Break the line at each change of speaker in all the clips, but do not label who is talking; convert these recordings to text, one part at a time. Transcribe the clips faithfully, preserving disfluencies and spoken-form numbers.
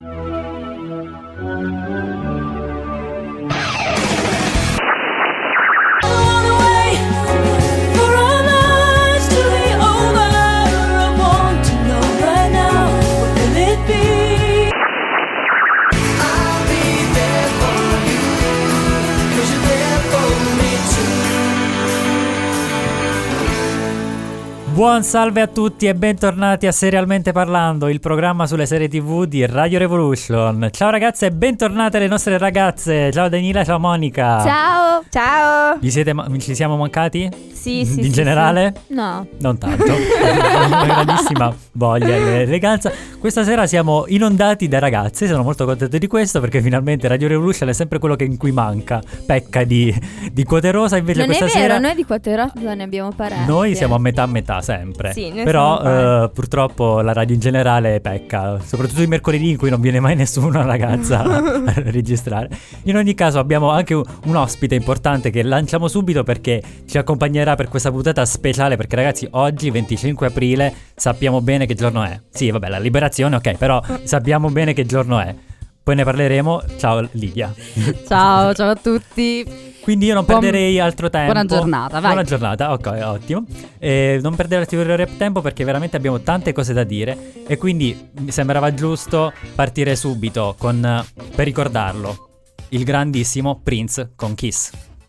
Buon salve a tutti e bentornati a Serialmente Parlando, il programma sulle serie tv di Radio Revolution. Ciao ragazze e bentornate le nostre ragazze. Ciao Daniela, ciao Monica.
Ciao. Ciao.
Vi siete ma- ci siamo mancati?
Sì, sì.
In
sì,
generale?
Sì. No.
Non tanto. Una grandissima voglia e eleganza. Questa sera siamo inondati da ragazze. Sono molto contento di questo perché finalmente Radio Revolution è sempre quello che in cui manca. Pecca di, di Quote Rosa. Invece
non
questa
è vero,
sera
noi di Quote Rosa ne abbiamo parecchie.
Noi siamo a metà a metà sempre.
Sì, noi
però
siamo
uh, purtroppo la radio in generale pecca, soprattutto i mercoledì in cui non viene mai nessuna ragazza a registrare. In ogni caso abbiamo anche un, un ospite importante che lanciamo subito perché ci accompagnerà per questa puntata speciale, perché ragazzi oggi venticinque aprile sappiamo bene che giorno è. Sì vabbè, la liberazione ok, però sappiamo bene che giorno è. Poi ne parleremo. Ciao Lidia.
Ciao, ciao a tutti.
Quindi io non
Buon,
perderei altro tempo.
Buona giornata, vai.
Buona giornata, ok, ottimo. E non perdere altro tempo perché veramente abbiamo tante cose da dire e quindi mi sembrava giusto partire subito con, per ricordarlo, il grandissimo Prince con Kiss.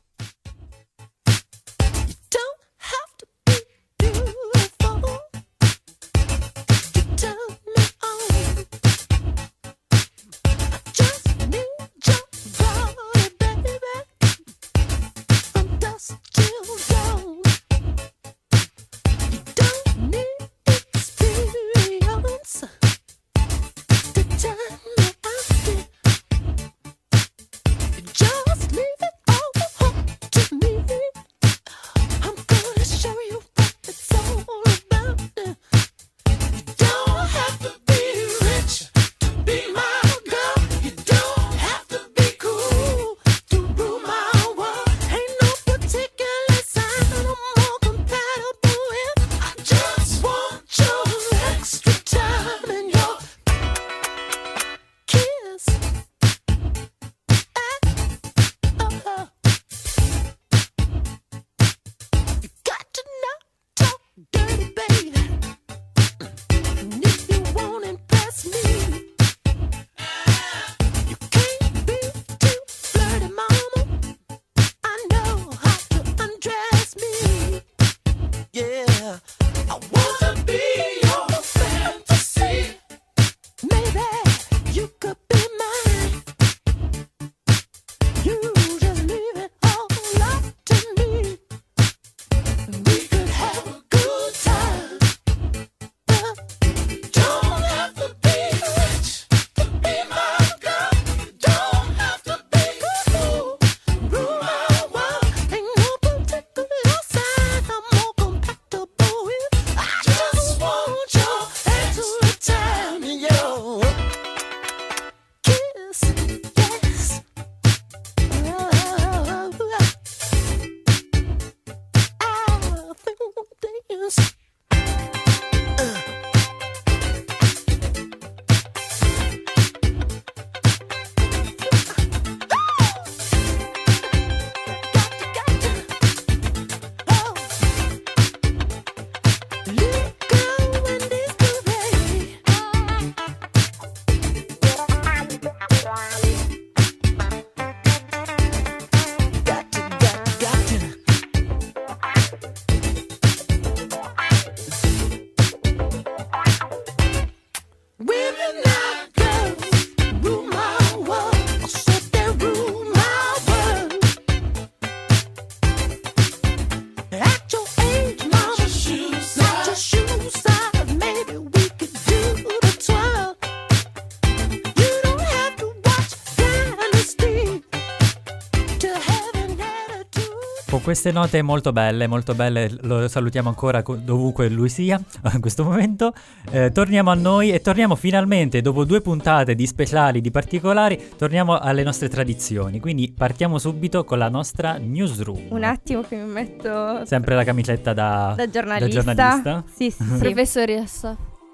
Con queste note molto belle, molto belle, lo salutiamo ancora dovunque lui sia in questo momento. Eh, torniamo a noi e torniamo finalmente, dopo due puntate di speciali, di particolari, torniamo alle nostre tradizioni. Quindi partiamo subito con la nostra newsroom.
Un attimo che mi metto...
Sempre la camicetta da,
da giornalista.
Da giornalista.
Sì, sì, sì.
Professoressa.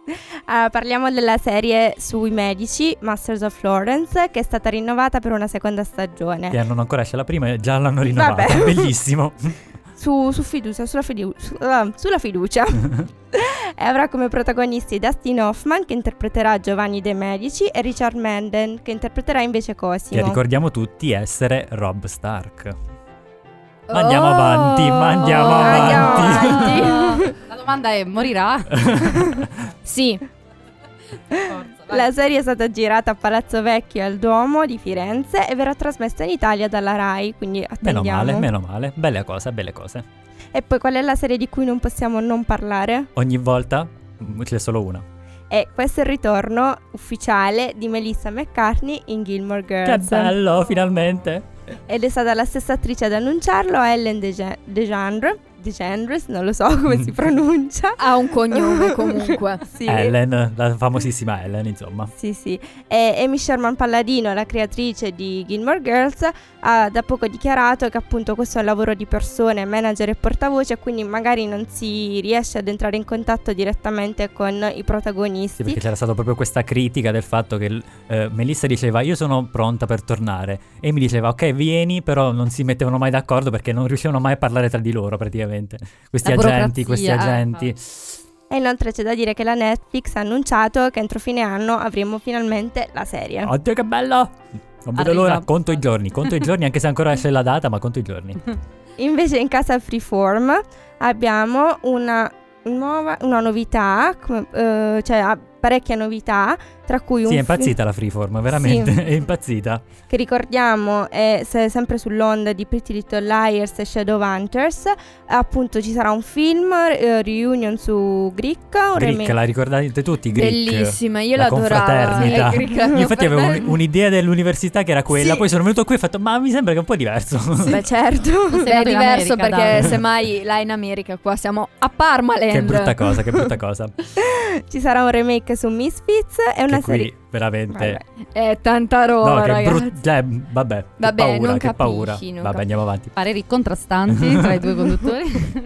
Uh, parliamo della serie sui medici, Masters of Florence, che è stata rinnovata per una seconda stagione.
Che non ancora esce la prima e già l'hanno rinnovata.
Vabbè.
Bellissimo.
Su, su fiducia, sulla, fidu- su, uh, sulla fiducia. E avrà come protagonisti Dustin Hoffman, che interpreterà Giovanni De Medici, e Richard Madden, che interpreterà invece Cosimo.
Che ricordiamo tutti essere Robb Stark. Ma andiamo
Oh!
avanti, ma andiamo
Oh,
avanti.
andiamo avanti.
La domanda è: morirà?
Sì.
Forza, vai.
La serie è stata girata a Palazzo Vecchio al Duomo di Firenze e verrà trasmessa in Italia dalla Rai, quindi
Meno
attendiamo.
male, meno male. Belle cose, belle cose.
E poi qual è la serie di cui non possiamo non parlare?
Ogni volta mm, c'è solo una.
E questo è il ritorno ufficiale di Melissa McCartney in Gilmore
Che
Girls.
bello, finalmente.
Ed è stata la stessa attrice ad annunciarlo, Ellen Dege- DeGeneres, DeGeneres, non lo so come si pronuncia.
Ha un cognome comunque.
Sì.
Ellen, la famosissima Ellen, insomma.
Sì, sì. E Amy Sherman Palladino, la creatrice di Gilmore Girls, ha da poco dichiarato che appunto questo è un lavoro di persone, manager e portavoce, quindi magari non si riesce ad entrare in contatto direttamente con i protagonisti.
Sì, perché c'era stata proprio questa critica del fatto che eh, Melissa diceva io sono pronta per tornare e mi diceva ok vieni, però non si mettevano mai d'accordo perché non riuscivano mai a parlare tra di loro praticamente. Questi
La
agenti,
burocrazia,
questi
eh.
agenti.
E inoltre c'è da dire che la Netflix ha annunciato che entro fine anno avremo finalmente la serie.
Oddio che bello! Non vedo
Arriva.
l'ora, conto i giorni, conto i giorni anche se ancora esce la data, ma conto i giorni.
Invece in casa Freeform abbiamo una nuova una novità, come, eh, cioè ha parecchie novità, tra cui un
Sì, è
film
impazzita la Freeform, veramente,
Sì.
è impazzita.
che ricordiamo è se- sempre sull'onda di Pretty Little Liars e Shadowhunters. Appunto ci sarà un film, eh, reunion su Greek, un
Greek,
remake.
la ricordate tutti, Greek?
Bellissima, io
la
l'adoravo.
confraternita.
Eh, Greek, la
Io infatti avevo un-
confraternita.
un'idea dell'università che era quella,
Sì.
poi sono venuto qui e ho fatto ma mi sembra che è un po' diverso.
Beh, certo.
Sei Beh, è nato in diverso America, perché dai. semmai là in America, qua siamo a Parmaland.
Che brutta cosa, che brutta cosa.
Ci sarà un remake su Misfits e una
Che qui
serie.
veramente
Vabbè.
È tanta roba,
no, che
ragazzi.
brutto, cioè, vabbè, che
Vabbè,
paura,
non
che
capisci,
paura.
non
Vabbè,
capisci.
andiamo avanti.
Pareri contrastanti tra i due conduttori.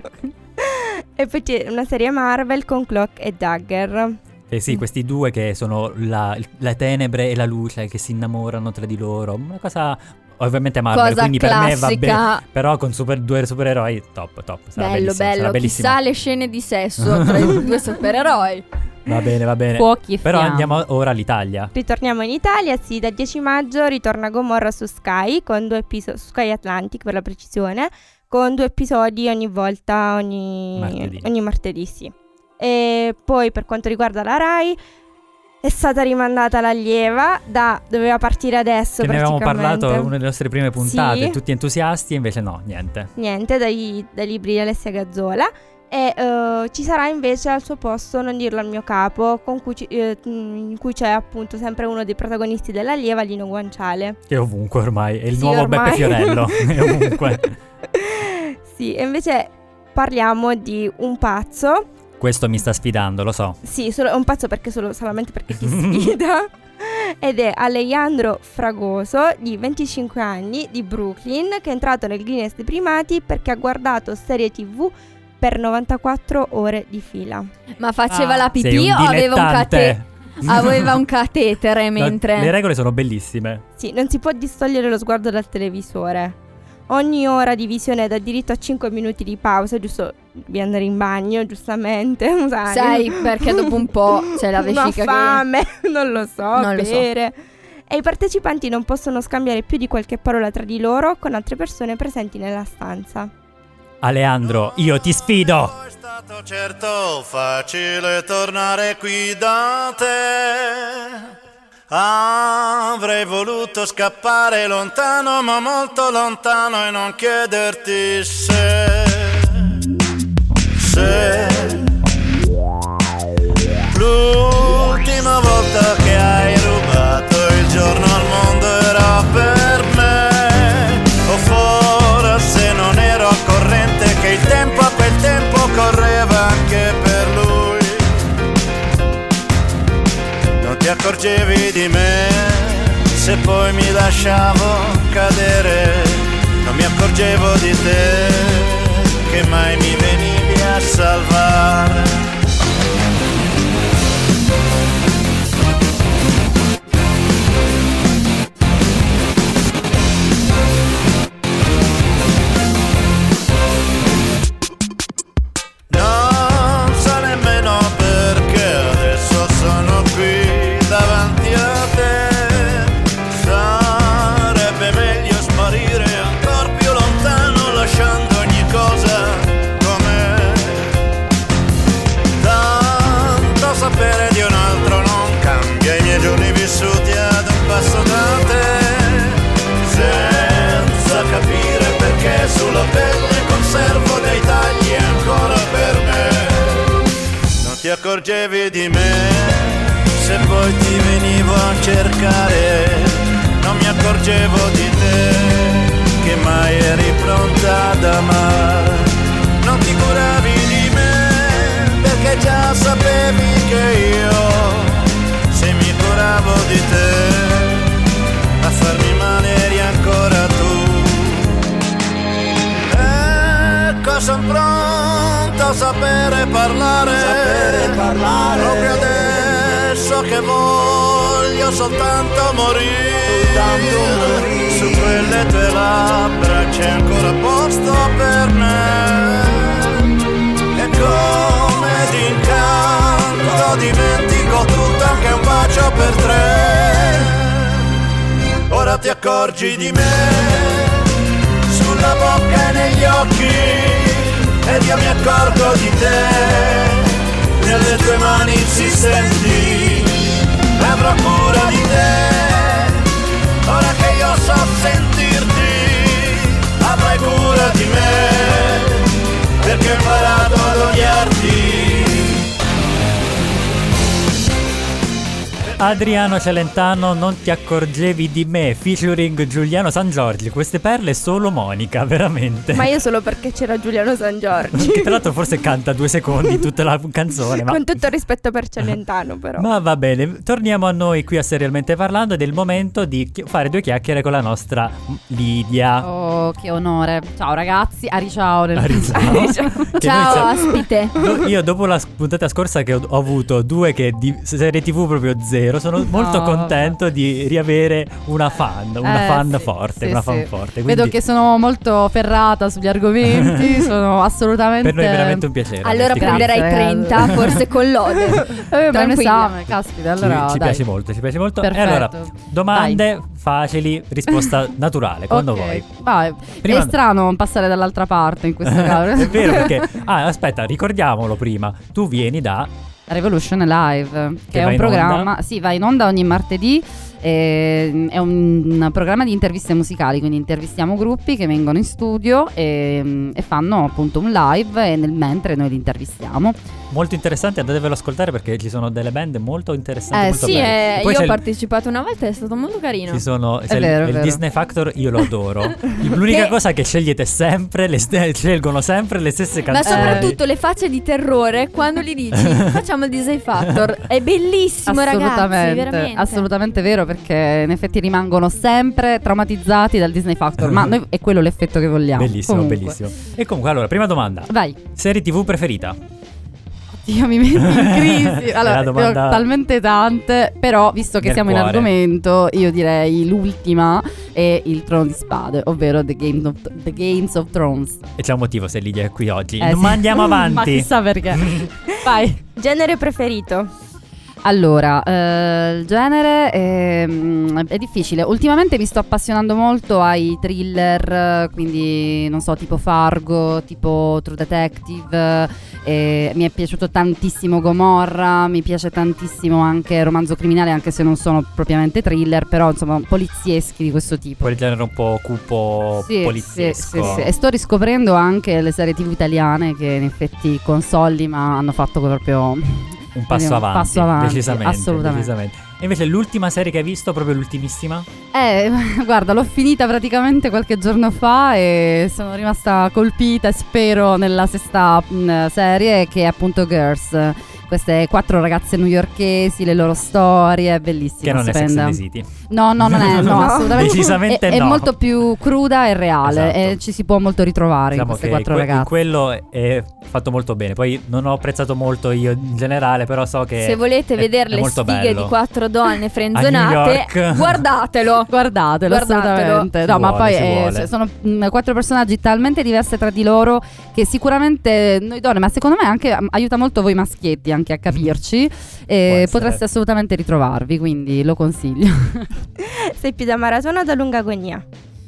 E poi c'è una serie Marvel con Cloak e Dagger.
Eh sì, questi due che sono la, la tenebre e la luce che si innamorano tra di loro. Una cosa ovviamente Marvel,
Cosa
quindi per me va bene.
classica.
Però con super, due supereroi top, top. Sarà
Bello,
bellissimo, sarà
bello.
bellissimo.
Chissà le scene di sesso tra i due supereroi.
Va bene, va bene.
Fuochi e
Però
fiamme.
andiamo ora all'Italia.
Ritorniamo in Italia, sì, dal dieci maggio ritorna Gomorra su Sky, con due episodi, su Sky Atlantic per la precisione, con due episodi ogni volta, ogni
Martedì.
ogni martedì, sì. E poi per quanto riguarda la Rai, è stata rimandata l'allieva, da doveva partire adesso
Che ne avevamo
praticamente.
parlato in una delle nostre prime puntate,
Sì.
tutti entusiasti, e invece no, niente.
Niente, dai, dai libri di Alessia Gazzola. E eh, ci sarà invece al suo posto Non dirlo al mio capo, con cui ci- eh, in cui c'è appunto sempre uno dei protagonisti dell'allieva, Lino Guanciale.
Che è ovunque ormai, è il
Sì,
nuovo
ormai.
Beppe Fiorello, è ovunque.
Sì, e invece parliamo di un pazzo.
Questo mi sta sfidando, lo so.
Sì, solo, è un pazzo perché solo, solamente perché ti sfida. Ed è Alejandro Fragoso, di venticinque anni, di Brooklyn, che è entrato nel Guinness dei primati perché ha guardato serie tv per novantaquattro ore di fila.
Ma faceva
Ah,
la
sei
pipì
un
o aveva un, cate-
dilettante.
aveva un catetere
No,
mentre...
le regole sono bellissime.
Sì, non si può distogliere lo sguardo dal televisore. Ogni ora di visione dà diritto a cinque minuti di pausa, giusto di andare in bagno, giustamente. Sai,
Sai, perché dopo un po' c'è la vescica
una
che...
fame, non lo so,
Non lo so.
bere. E i partecipanti non possono scambiare più di qualche parola tra di loro con altre persone presenti nella stanza.
Aleandro, io ti sfido.
È stato certo facile tornare qui da te. Avrei voluto scappare lontano, ma molto lontano, e non chiederti se, se l'ultima volta che hai rubato il giorno al mondo era per me, o forse non ero al corrente che il tempo a quel tempo correva anche per lui. Non ti accorgevi di me, se poi mi lasciavo cadere, non mi accorgevo di te, che mai mi venivi a salvare. vissuti ad un passo da te, senza capire perché sulla pelle conservo dei tagli ancora per me. Non ti accorgevi di me, se poi ti venivo a cercare, non mi accorgevo di te, che mai eri pronta ad amare. Non ti curavi di me, perché già sapevi che io, se mi curavo di te, a farmi male eri ancora tu. Ecco, son pronto a sapere parlare, sapere parlare, proprio adesso che voglio soltanto morire, soltanto morire. Su quelle tue labbra c'è ancora posto per me, e come d'incanto dimentico tutto, anche un bacio per tre. Ora ti accorgi di me, sulla bocca e negli occhi, ed io mi accorgo di te, nelle tue mani insistenti, avrò cura di te. Ora che io so sentirti, avrai cura di me, perché ho imparato ad odiarti.
Adriano Celentano, Non ti accorgevi di me, featuring Giuliano Sangiorgi. Queste perle solo Monica, veramente.
Ma io solo perché c'era Giuliano Sangiorgi.
Che tra l'altro forse canta due secondi tutta la canzone, ma...
Con tutto il rispetto per Celentano, però.
Ma va bene, torniamo a noi qui a Serialmente Parlando, ed è il momento di chi- fare due chiacchiere con la nostra Lidia.
Oh, che onore. Ciao ragazzi, ariciao nel
Ariciao.
Ariciao.
Che
Ciao
noi siamo-
ospite.
Do- io dopo la s- puntata scorsa che ho, ho avuto due che di serie tv proprio zero, sono molto
No,
contento di riavere una fan, una
Eh,
fan
sì,
forte,
sì,
una
sì.
fan forte. Quindi
Vedo che sono molto ferrata sugli argomenti, sono assolutamente...
per noi è veramente un piacere.
Allora
averti qui.
prenderai
Grazie.
trenta, forse con lode.
Eh, ma è un
Tranquilla.
esame, caspita, allora
ci, ci
dai.
piace molto, ci piace molto.
Perfetto.
E allora, domande facili, risposta naturale, quando
Ok,
vuoi.
vai.
Prima-
È strano passare dall'altra parte in questo caso.
È vero, perché... Ah, aspetta, ricordiamolo prima. Tu vieni da...
Revolution Live, che,
Che
è
va
un
in
programma,
onda?
sì, va in onda ogni martedì. eh, È un programma di interviste musicali, quindi intervistiamo gruppi che vengono in studio e, e fanno appunto un live, e nel mentre noi li intervistiamo.
Molto interessante, andatevelo ad ascoltare perché ci sono delle band molto interessanti,
Eh
molto
sì,
belle.
eh,
E poi
io
c'è
ho
il-
partecipato una volta, è stato molto carino.
Ci sono, c'è il-
vero, è
il,
vero.
Disney Factor, io lo adoro. L'unica
Che-
cosa è che scegliete sempre, le ste- scelgono sempre le stesse
Ma
canzoni.
soprattutto le facce di terrore quando gli dici facciamo il Disney Factor. È bellissimo, ragazzi,
Assolutamente,
veramente.
assolutamente vero, perché in effetti rimangono sempre traumatizzati dal Disney Factor, ma noi è quello l'effetto che vogliamo.
Bellissimo,
Comunque.
bellissimo. E comunque, allora, prima domanda.
Vai.
Serie tv preferita?
Io mi metti in crisi.
È
Allora,
la domanda-
ne ho talmente tante, però visto che
Nel
siamo in
cuore.
argomento, io direi l'ultima è il Trono di Spade, ovvero The Games of, The Games of Thrones.
E c'è un motivo se Lidia è qui oggi.
Eh,
Ma
sì.
andiamo
Ma
avanti.
chissà perché. Vai.
Genere preferito?
Allora, eh, il genere è, mm, è difficile. Ultimamente mi sto appassionando molto ai thriller, eh, quindi non so, tipo Fargo, tipo True Detective. eh, mi è piaciuto tantissimo Gomorra, mi piace tantissimo anche Romanzo Criminale, anche se non sono propriamente thriller, però insomma polizieschi di questo tipo.
Quel genere un po' cupo,
Sì,
poliziesco.
sì, sì, sì. E sto riscoprendo anche le serie tv italiane che in effetti con Sollima hanno fatto proprio
Un passo
un
avanti,
passo avanti,
decisamente,
assolutamente.
decisamente. E invece l'ultima serie che hai visto, proprio l'ultimissima?
Eh, guarda, l'ho finita praticamente qualche giorno fa e sono rimasta colpita e spero nella sesta mh, serie, che è appunto Girls. Queste quattro ragazze newyorkesi, le loro storie, bellissima,
Che non è Sex
stupenda.
and the City.
No, no, non è, no,
No.
assolutamente.
Decisamente
è,
no.
è molto più cruda e reale,
Esatto.
e ci si può molto ritrovare
Diciamo
in queste
che
quattro
que-
ragazze.
quello è fatto molto bene. Poi non ho apprezzato molto io in generale, però so che
Se volete
è-
vedere
è
le
molto
sfighe
bello.
di quattro donne
A New
frenzonate,
York.
guardatelo.
Guardatelo,
Guardatelo.
assolutamente.
Ci
No, ma
vuole,
poi
ci
eh,
vuole.
s- sono mh, quattro personaggi talmente diversi tra di loro che sicuramente noi donne, ma secondo me anche um, aiuta molto voi maschietti anche a capirci. E
essere.
potreste assolutamente ritrovarvi, quindi lo consiglio.
Sei più da maratona o da lunga agonia?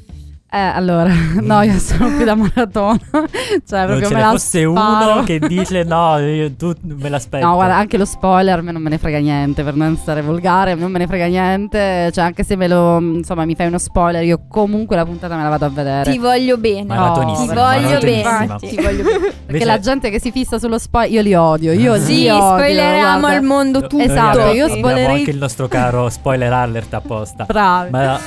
Eh, allora, no, io sono più da maratona. Cioè,
Non
proprio
ce
me
ne
la
fosse
sparo.
uno che dice no, io, tu me l'aspetto.
No, guarda, anche lo spoiler a me non me ne frega niente, per non stare volgare, non me ne frega niente. Cioè, anche se me lo, insomma, mi fai uno spoiler, io comunque la puntata me la vado a vedere.
Ti voglio bene.
Maratonissima,
Ti voglio
maratonissima.
bene. Ti voglio bene.
Perché
Invece-
la gente che si fissa sullo spoiler, io li odio. Io
Sì,
li odio.
spoileriamo
guarda.
al mondo
Noi
tutto.
Esatto,
abbiamo,
io
abbiamo
spoilerei-
anche il nostro caro spoiler alert apposta.
Bravi.
Ma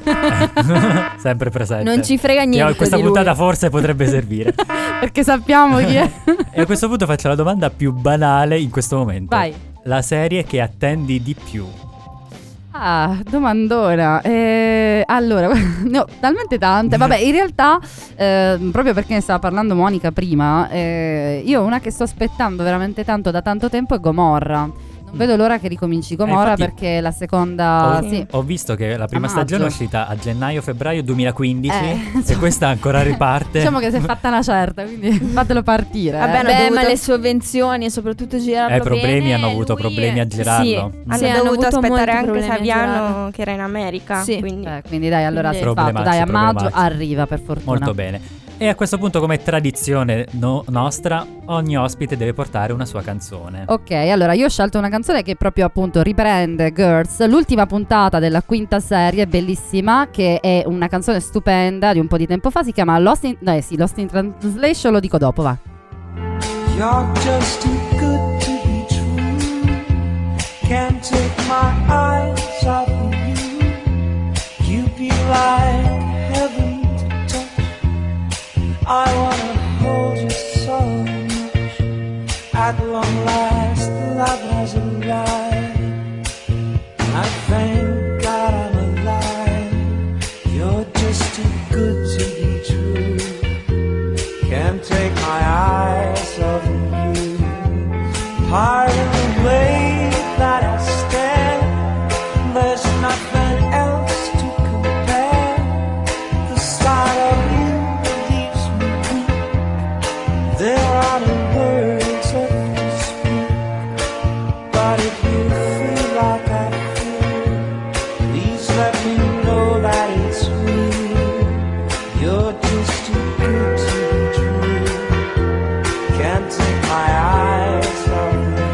sempre presente.
Non ci frega
Che
niente
questa
di lui.
puntata forse potrebbe servire.
Perché sappiamo chi è.
E a questo punto faccio la domanda più banale in questo momento.
Vai.
La serie che attendi di più?
Ah, domandona. Eh, allora, ne ho talmente tante. Vabbè, in realtà, eh, proprio perché ne stava parlando Monica prima, eh, io una che sto aspettando veramente tanto da tanto tempo è Gomorra. Non vedo l'ora che ricominci Gomorra
infatti-
perché la seconda...
Ho,
sì.
ho visto che la prima
A maggio.
stagione è uscita a gennaio-febbraio duemilaquindici
Eh,
e
insomma,
questa ancora riparte.
Diciamo che si è fatta una certa, quindi fatelo partire.
Vabbè,
eh.
hanno
Beh,
dovuto-
ma le sovvenzioni e soprattutto girarlo
Eh, problemi,
bene,
hanno avuto
lui-
problemi a girarlo.
Sì,
Hanno
sì, hanno
dovuto
avuto
aspettare
molti
anche
problemi a girarlo.
Saviano che era in America.
Sì.
Quindi
Eh, quindi dai, allora si è
Quindi-
fatto. Dai, a
Problematici,
maggio
problematici.
arriva per fortuna.
Molto bene. E a questo punto, come tradizione no- nostra, ogni ospite deve portare una sua canzone.
Ok, allora io ho scelto una canzone che proprio appunto riprende Girls, l'ultima puntata della quinta serie, bellissima, che è una canzone stupenda di un po' di tempo fa, si chiama Lost in, eh sì, Lost in Translation, lo dico dopo, va.
You're just too good to be true. Can't take my eyes off of you. You be like heaven to touch. I wanna hold you so much. At long last, love has arrived. I thank God I'm alive. You're just too good to be true. Can't take my eyes off of you. Pardon the way that I stand. There's nothing else to compare. The sight of you leaves me weak. There are no words left to speak. But if you feel like I feel, please let me know that it's real. You're just too good to be true. Can't take my eyes off of you.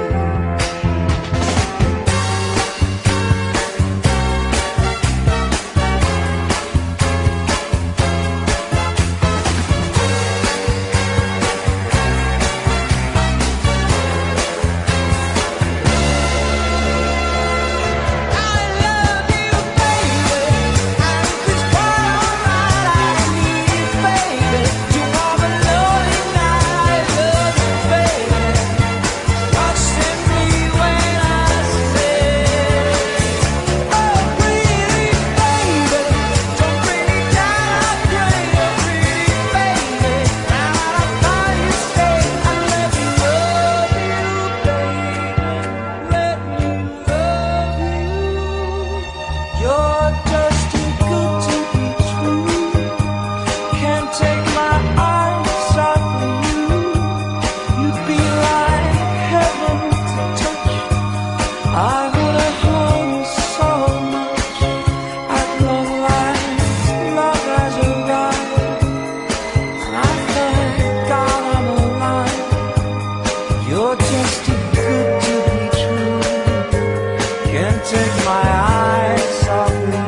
You're just too good to be true. Can't take my eyes off of you. You'd be like heaven to touch. I wanna hold you so much. At long last, love has arrived. And I thank God I'm alive. You're just too good to be true. Can't take my eyes off of you.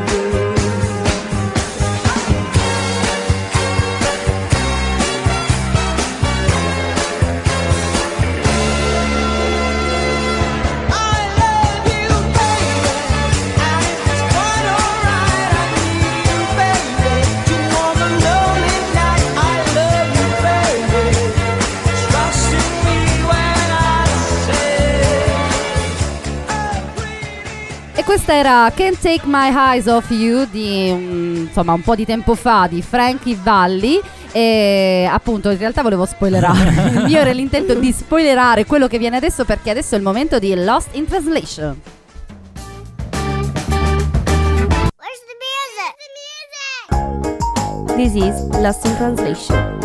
I love you, baby, and it's quite alright. I need you, baby, to warm a lonely night. I love you, baby. Trust in me when I say.
E questa era Can't Take My Eyes Off You di un, insomma un po' di tempo fa di Frankie Valli. E appunto in realtà volevo spoilerare. Il mio era l'intento di spoilerare quello che viene adesso, perché adesso è il momento di Lost in Translation.
This is Lost in Translation.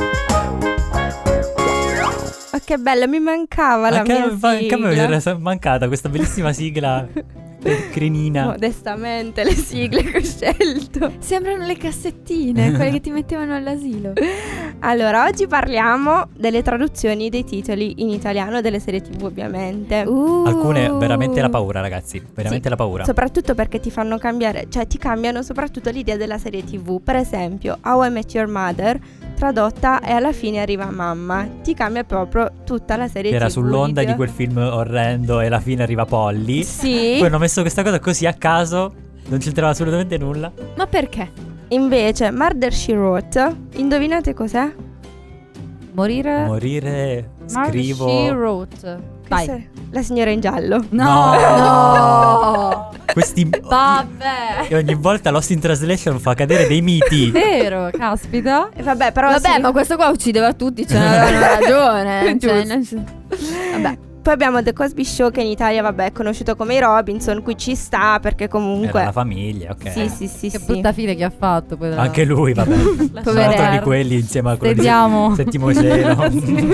Oh, che bella, mi mancava la
Anche,
mia
anche a me mi
sigla.
era mancata questa bellissima sigla Crenina.
Modestamente le sigle che ho scelto.
Sembrano le cassettine, quelle che ti mettevano all'asilo.
Allora, oggi parliamo delle traduzioni dei titoli in italiano delle serie tv, ovviamente.
Uh.
Alcune veramente la paura, ragazzi. Veramente
Sì,
la paura.
Soprattutto perché ti fanno cambiare, cioè ti cambiano soprattutto l'idea della serie tv. Per esempio, How I Met Your Mother, tradotta e alla fine arriva mamma. Ti cambia proprio tutta la serie
Che era
tv.
sull'onda
l'idea.
di quel film orrendo e alla fine arriva Polly.
Sì.
Poi hanno messo questa cosa così a caso, non c'entrava assolutamente nulla.
Ma perché?
Invece, Murder, She Wrote, indovinate cos'è?
Morire.
Morire,
Mark
scrivo.
She wrote. Vai.
Questa è La signora in giallo.
No.
No.
Questi.
Vabbè.
E ogni volta Lost in Translation fa cadere dei miti.
Vero, caspita.
E vabbè, però
Vabbè,
sì.
ma questo qua uccideva tutti, ce n'avevano ragione. Cioè,
Giusto.
nel sen-
Vabbè. Poi abbiamo The Cosby Show, che in Italia, vabbè, è conosciuto come i Robinson, qui ci sta perché comunque
Era la famiglia, ok.
Sì, sì, sì,
Che
sì.
brutta fine che ha fatto. Poi, tra
Anche lui, vabbè. Un altro
Poverello.
di quelli insieme a quello di
Vediamo.
Settimo cielo.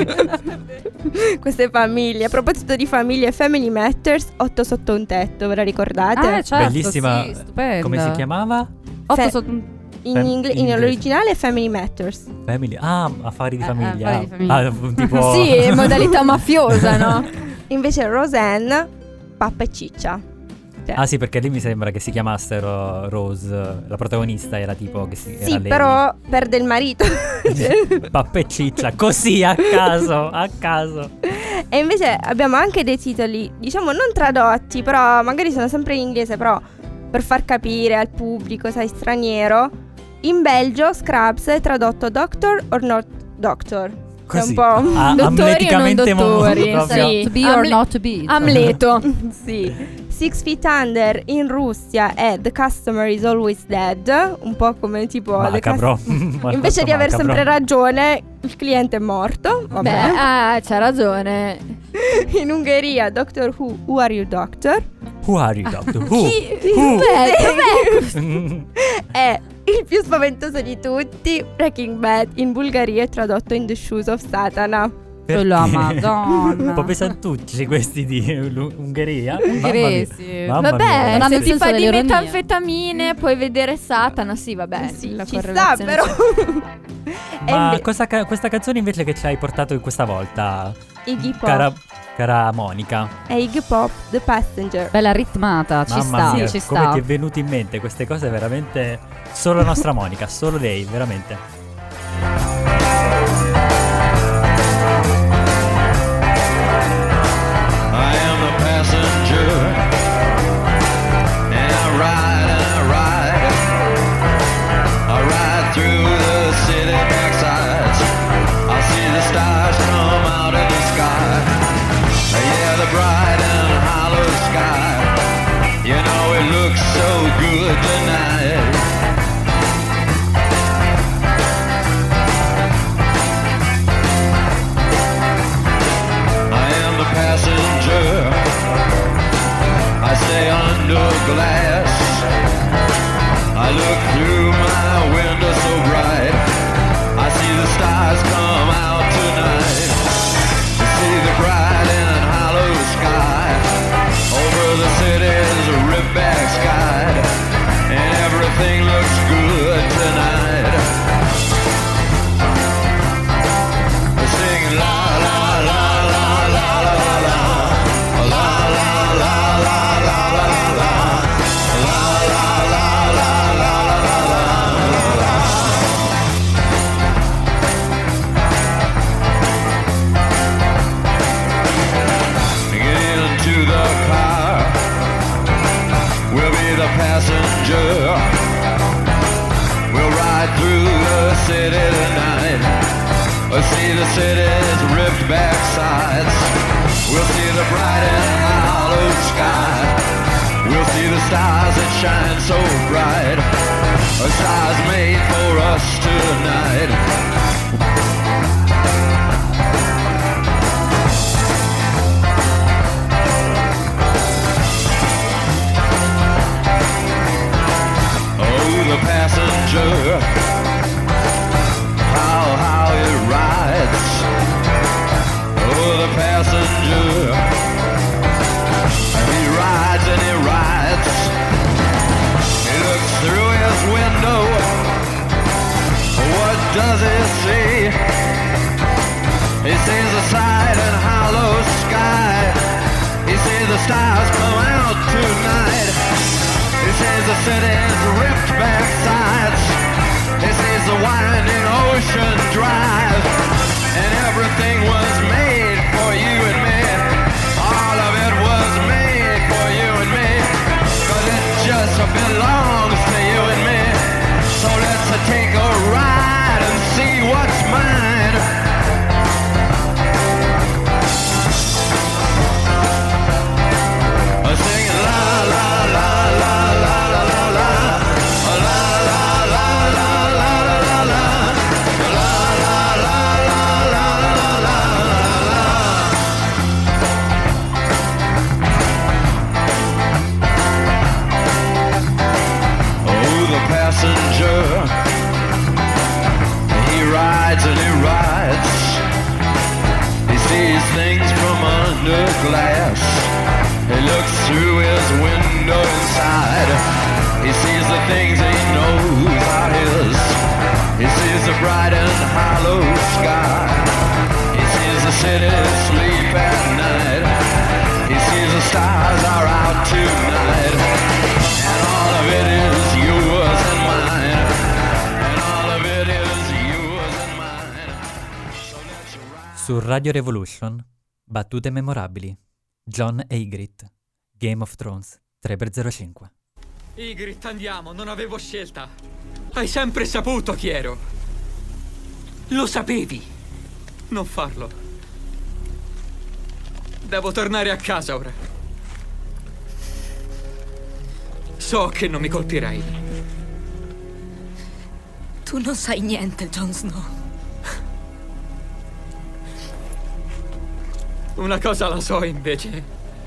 Queste famiglie. A proposito di famiglie, Family Matters, Otto sotto un tetto, ve la ricordate?
Ah, certo,
Bellissima.
sì, stupenda.
Come si chiamava?
Otto
Fe-
sotto un-
in,
Fam-
ingle-
in
in
inglese.
originale è Family Matters.
Family. Ah, affari di
Eh,
famiglia.
affari di famiglia.
Ah, tipo.
Sì, in modalità mafiosa, no?
Invece Roseanne, pappa e ciccia. Cioè,
Ah sì, perché lì mi sembra che si chiamassero Rose. La protagonista era tipo che si,
sì,
era lei.
però perde il marito.
Pappa e ciccia, così a caso, a caso.
E invece abbiamo anche dei titoli, diciamo non tradotti, però magari sono sempre in inglese, però per far capire al pubblico, sai, straniero. In Belgio Scrubs è tradotto Doctor or Not Doctor. È
Così.
un po'...
Ah,
Dottori o
amleticamente
non
mo-
dottori?
proprio.
Sì.
To be or
Amle-
not to be.
Amleto.
Sì. Six Feet Under in Russia è The Customer is Always Dead, un po' come tipo The
Macabro.
Cus-
Molto
Invece di aver
macabro.
sempre ragione, il cliente è morto. Vabbè.
Beh, ah, c'ha ragione.
In Ungheria Doctor Who, Who Are You Doctor?
Who are you, Doctor? Who?
Chi-
Who?
Beh,
È il più spaventoso di tutti, Breaking Bad in Bulgaria è tradotto In the Shoes of Satana.
Quella
Perché?
Madonna.
Un po' pesantucci questi di Lu- Ungheria. Mamma mia.
Ungheresi.
Mamma
Vabbè,
mia.
Non hanno
se
il
ti
senso
fai di
dell'ironia.
metanfetamine puoi vedere Satana, sì, vabbè.
Sì,
la
ci sta
correlazione
però.
c'è.
E
Ma
inve-
cosa ca- questa canzone invece che ci hai portato questa volta,
Iggy Pop
cara, cara Monica?
è Iggy Pop, The Passenger.
Bella ritmata, ci
Mamma
sta,
mia,
ci
come
sta.
ti è venuto in mente queste cose veramente solo la nostra Monica, solo lei, veramente.
I am the passenger, and I ride and I ride. I ride through the city backsides. I see the stars come out of the sky. Yeah, the bright and hollow sky. You know it looks so good tonight. I am the passenger. I stay under glass. I look through my window so bright. I see the stars come out tonight. I see the bright and hollow sky. Over the city's rip-back sky. And everything looks good tonight. I sing la la la la la la la la. La la la la la la la la. La la la la la la la la. Get into the car. We'll be the passenger. We'll ride through the city tonight. We'll see the city's ripped back sides. We'll see the bright and hollow sky. We'll see the stars that shine so bright. A stars made for us tonight. Oh, the passenger, how, how it rides. Oh, the passenger, he rides and he rides.
sees the city's ripped back sides. He sees the winding ocean drive. And everything was made for you and me. All of it was made for you and me. Cause it just belongs to you and me. So let's take a ride and see what's mine. Singing la la la la la la la la la la la la la la la passenger. He rides and he rides. He sees things from under glass. He looks through his window inside. He sees the things he knows are his. He sees the bright and hollow sky. He sees the city sleep at night. He sees the stars are out tonight. And all of it is yours and mine. And all of it is yours and mine. So let's ride.
Su Radio Revolution, battute memorabili. Jon e Ygritte, Game of Thrones, tre per zero cinque.
Ygritte, andiamo, non avevo scelta. Hai sempre saputo chi ero. Lo sapevi. Non farlo. Devo tornare a casa ora. So che non mi colpirai.
Tu non sai niente, Jon Snow.
Una cosa la so invece.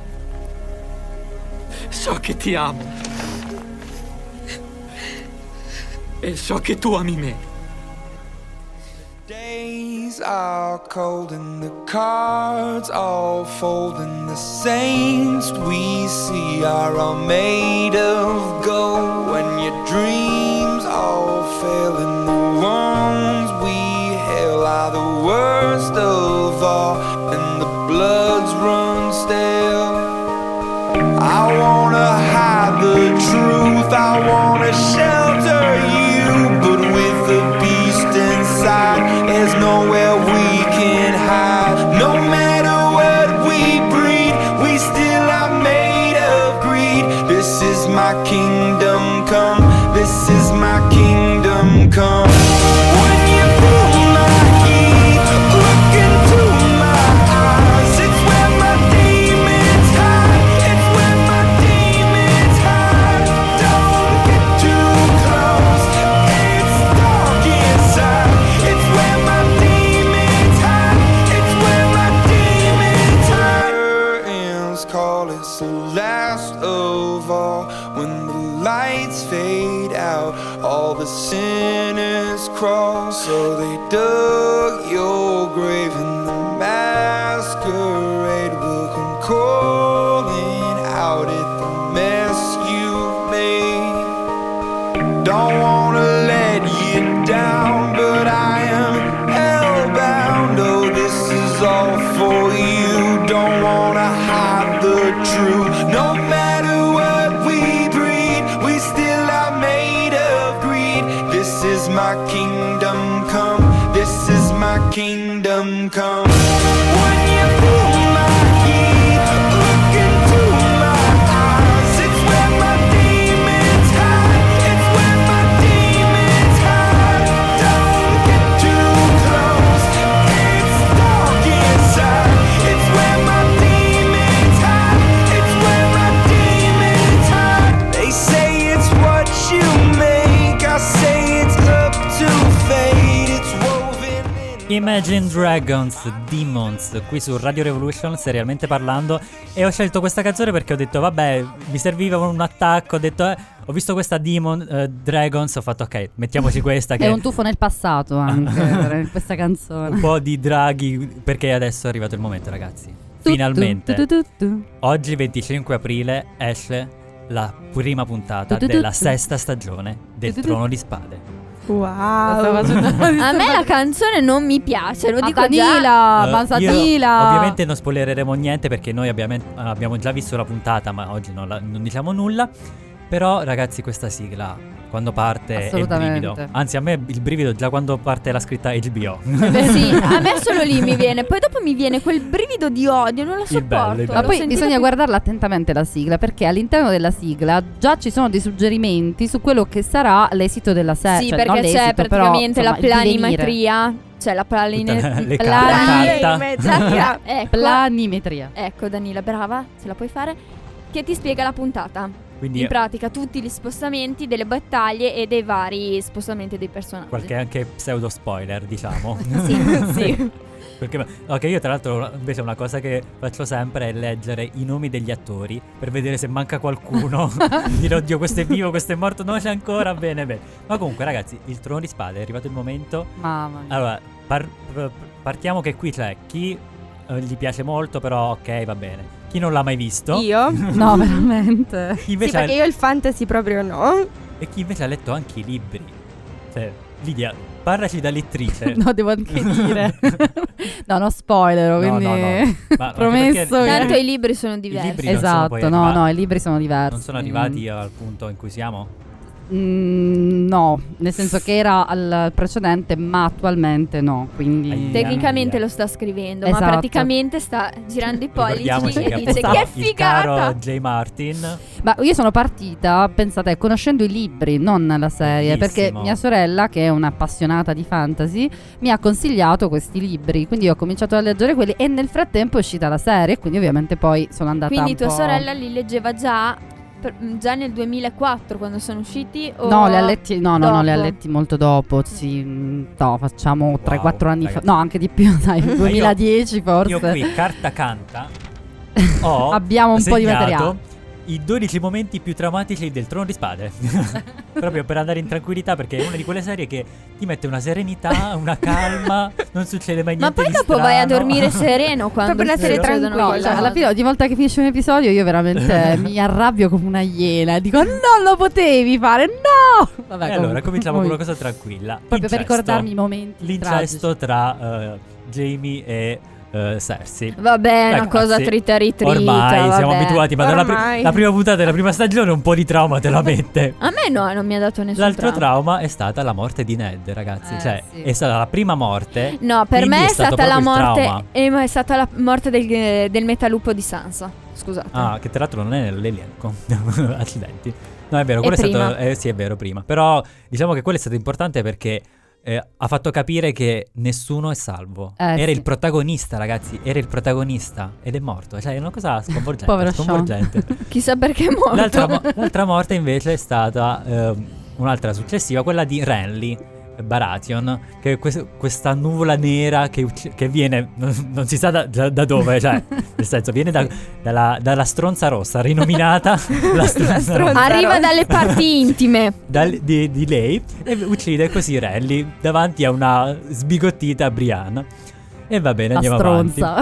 So che ti amo. E so che tu ami me.
Days are cold and the cards all fold, and the saints we see are all made of gold. When your dreams all fail and the ones we hail are the worst of all, and the bloods run stale. I wanna hide the truth, I wanna shelter you, but with the beast inside, there's nowhere we can hide. No matter what we breed, we still are made of greed. This is my kingdom come, this is my kingdom come. When you feel my heat, look into my eyes. It's where my demons hide, it's where my demons hide. Don't get too close, it's dark inside. It's where my demons hide, it's where my demons hide. Curtains call, it's the last of all. When the lights fade out, all the sinners crawl. So they dug your grave and the masquerade will come calling out at the mess you've made. Don't wanna let you down, but I am hellbound. Oh, this is all for you. Don't wanna hide the truth. No matter what we breed, we still are made of greed. This is my kingdom come, this is my kingdom come. When you feel my heat, look into my eyes. It's where my demons hide, it's where my demons hide. Don't get too close, it's dark inside. It's where my demons hide, it's where my demons hide. They say it's what you make, I say it's up to fate. It's woven in
Imagine Dragons, Demons, qui su Radio Revolution, serialmente parlando. E ho scelto questa canzone perché ho detto vabbè, mi serviva un attacco. Ho detto eh, ho visto questa Demon eh, Dragons, ho fatto ok, mettiamoci questa che
È un tuffo nel passato anche per questa canzone.
un po' di draghi, perché adesso è arrivato il momento, ragazzi. Finalmente
Tu, tu, tu, tu.
oggi venticinque aprile esce la prima puntata
Tu, tu, tu,
della
tu.
sesta stagione del
Tu, tu, tu.
Trono di Spade.
Wow.
A me la canzone non mi piace, lo dico già.
Danila,
Eh,
Banzatila.
io ovviamente non spoilereremo niente perché noi abbiamo, abbiamo già visto la puntata, ma oggi non, la- non diciamo nulla. Però ragazzi, questa sigla quando parte è il
Assolutamente.
brivido. Anzi, a me il brivido già quando parte la scritta H B O.
Sì, a me solo lì mi viene. Poi dopo mi viene quel brivido di odio, non la
Il bello,
sopporto.
il bello.
Ma
L'ho
poi
sentita
bisogna
più-
guardarla attentamente la sigla, perché all'interno della sigla già ci sono dei suggerimenti su quello che sarà l'esito della serie.
Sì,
Cioè,
perché
non
c'è
l'esito,
praticamente
però,
la
insomma, il divenire.
planimetria. Cioè la
Tutta
planimetria.
le
Plani-
carta.
Planimetria.
Ecco,
Planimetria.
ecco Danila, brava, ce la puoi fare. Che ti spiega la puntata.
Quindi
In pratica tutti gli spostamenti delle battaglie e dei vari spostamenti dei personaggi.
qualche anche pseudo spoiler, diciamo.
Sì, sì.
Perché, ok, io tra l'altro invece una cosa che faccio sempre è leggere i nomi degli attori per vedere se manca qualcuno. Dire oddio, questo è vivo, questo è morto, no, c'è ancora, bene, bene. Ma comunque ragazzi, il Trono di Spade è arrivato il momento.
Mamma mia.
Allora, par- par- partiamo che qui c'è chi eh, gli piace molto, però ok, va bene. Chi non l'ha mai visto.
Io?
No, veramente.
Chi
Sì,
invece ha-
perché io il fantasy proprio no.
E chi invece ha letto anche i libri. Cioè, Lidia, parlaci da lettrice.
No, devo anche dire. No, no spoiler,
No,
quindi
no, no. Ma anche
promesso
perché-
che-
Tanto i libri sono diversi.
libri non sono poi
Esatto, no,
arrivati.
no, i libri sono diversi.
Non sono arrivati al punto in cui siamo?
Mm, no, nel senso che era al precedente, ma attualmente no, quindi
Ai-
Tecnicamente
Aia.
lo sta scrivendo,
Esatto.
ma praticamente sta girando i pollici
Ricordiamoci
e
che
dice
appunto
che
il
figata.
caro J. Martin.
Ma io sono partita, pensate, conoscendo i libri, non la serie,
Bellissimo.
perché mia sorella, che è un'appassionata di fantasy, mi ha consigliato questi libri, quindi ho cominciato a leggere quelli e nel frattempo è uscita la serie, quindi ovviamente poi sono andata
Quindi
un
tua
po'...
sorella li leggeva già per- già nel duemilaquattro quando sono usciti? O
No, li ha letti, no, no, no, li ha
dopo?
letti molto dopo. Sì, mm, no, facciamo tre quattro anni fa.
ragazzi.
No, anche di più, dai, duemiladieci forse.
Io qui, carta canta, ho
Abbiamo un po' di
segnato
materiale.
i dodici momenti più traumatici del Trono di Spade. Proprio per andare in tranquillità, perché è una di quelle serie che ti mette una serenità, una calma, non succede mai
Ma
niente
poi
di
dopo vai a
strano.
dormire sereno quando
Proprio una serie
succedono
tranquilla.
cose.
Cioè, alla fine, ogni volta che finisce un episodio, io veramente mi arrabbio come una iena e dico: non lo potevi fare, no! Vabbè,
E allora
comunque,
cominciamo con
comunque,
una cosa tranquilla.
proprio per
L'incesto.
ricordarmi i momenti
L'incesto
tragici.
tra eh, Jamie e eh, Cersei.
Vabbè, è una
Ragazzi,
cosa trita ritrita.
Ormai siamo
vabbè.
abituati, ma dalla pri-
Ormai.
la prima puntata della prima stagione un po' di trauma te la mette.
A me no, non mi ha dato nessun
L'altro
trauma.
trauma è stata la morte di Ned, ragazzi.
Eh,
cioè,
sì.
è stata la prima morte.
No, per
quindi
me è
stato
stata la
proprio il
morte
trauma.
eh, ma è stata la morte del, del metalupo di Sansa. Scusate.
Ah, che tra l'altro non è nell'elenco. Accidenti. No, è vero,
È
quello è,
prima.
stato. Eh, sì, è vero, prima. Però diciamo che quello è stato importante perché eh, ha fatto capire che nessuno è salvo.
Eh,
era
sì.
il protagonista, ragazzi. Era il protagonista ed è morto. Cioè, è una cosa sconvolgente.
Povero Sean.
sconvolgente.
Chissà perché è morto.
L'altra, mo- l'altra morte invece è stata ehm, un'altra successiva, quella di Renly Baratheon, che è que- questa nuvola nera che, ucc- che viene, non, non si sa da, da- da dove, cioè, nel senso, viene da- dalla, dalla stronza rossa, rinominata la stronza
stronza
rossa,
Arriva dalle parti intime.
dal- di, di lei, e uccide così Renly davanti a una sbigottita Brienne. E va bene,
La
andiamo avanti.
stronza.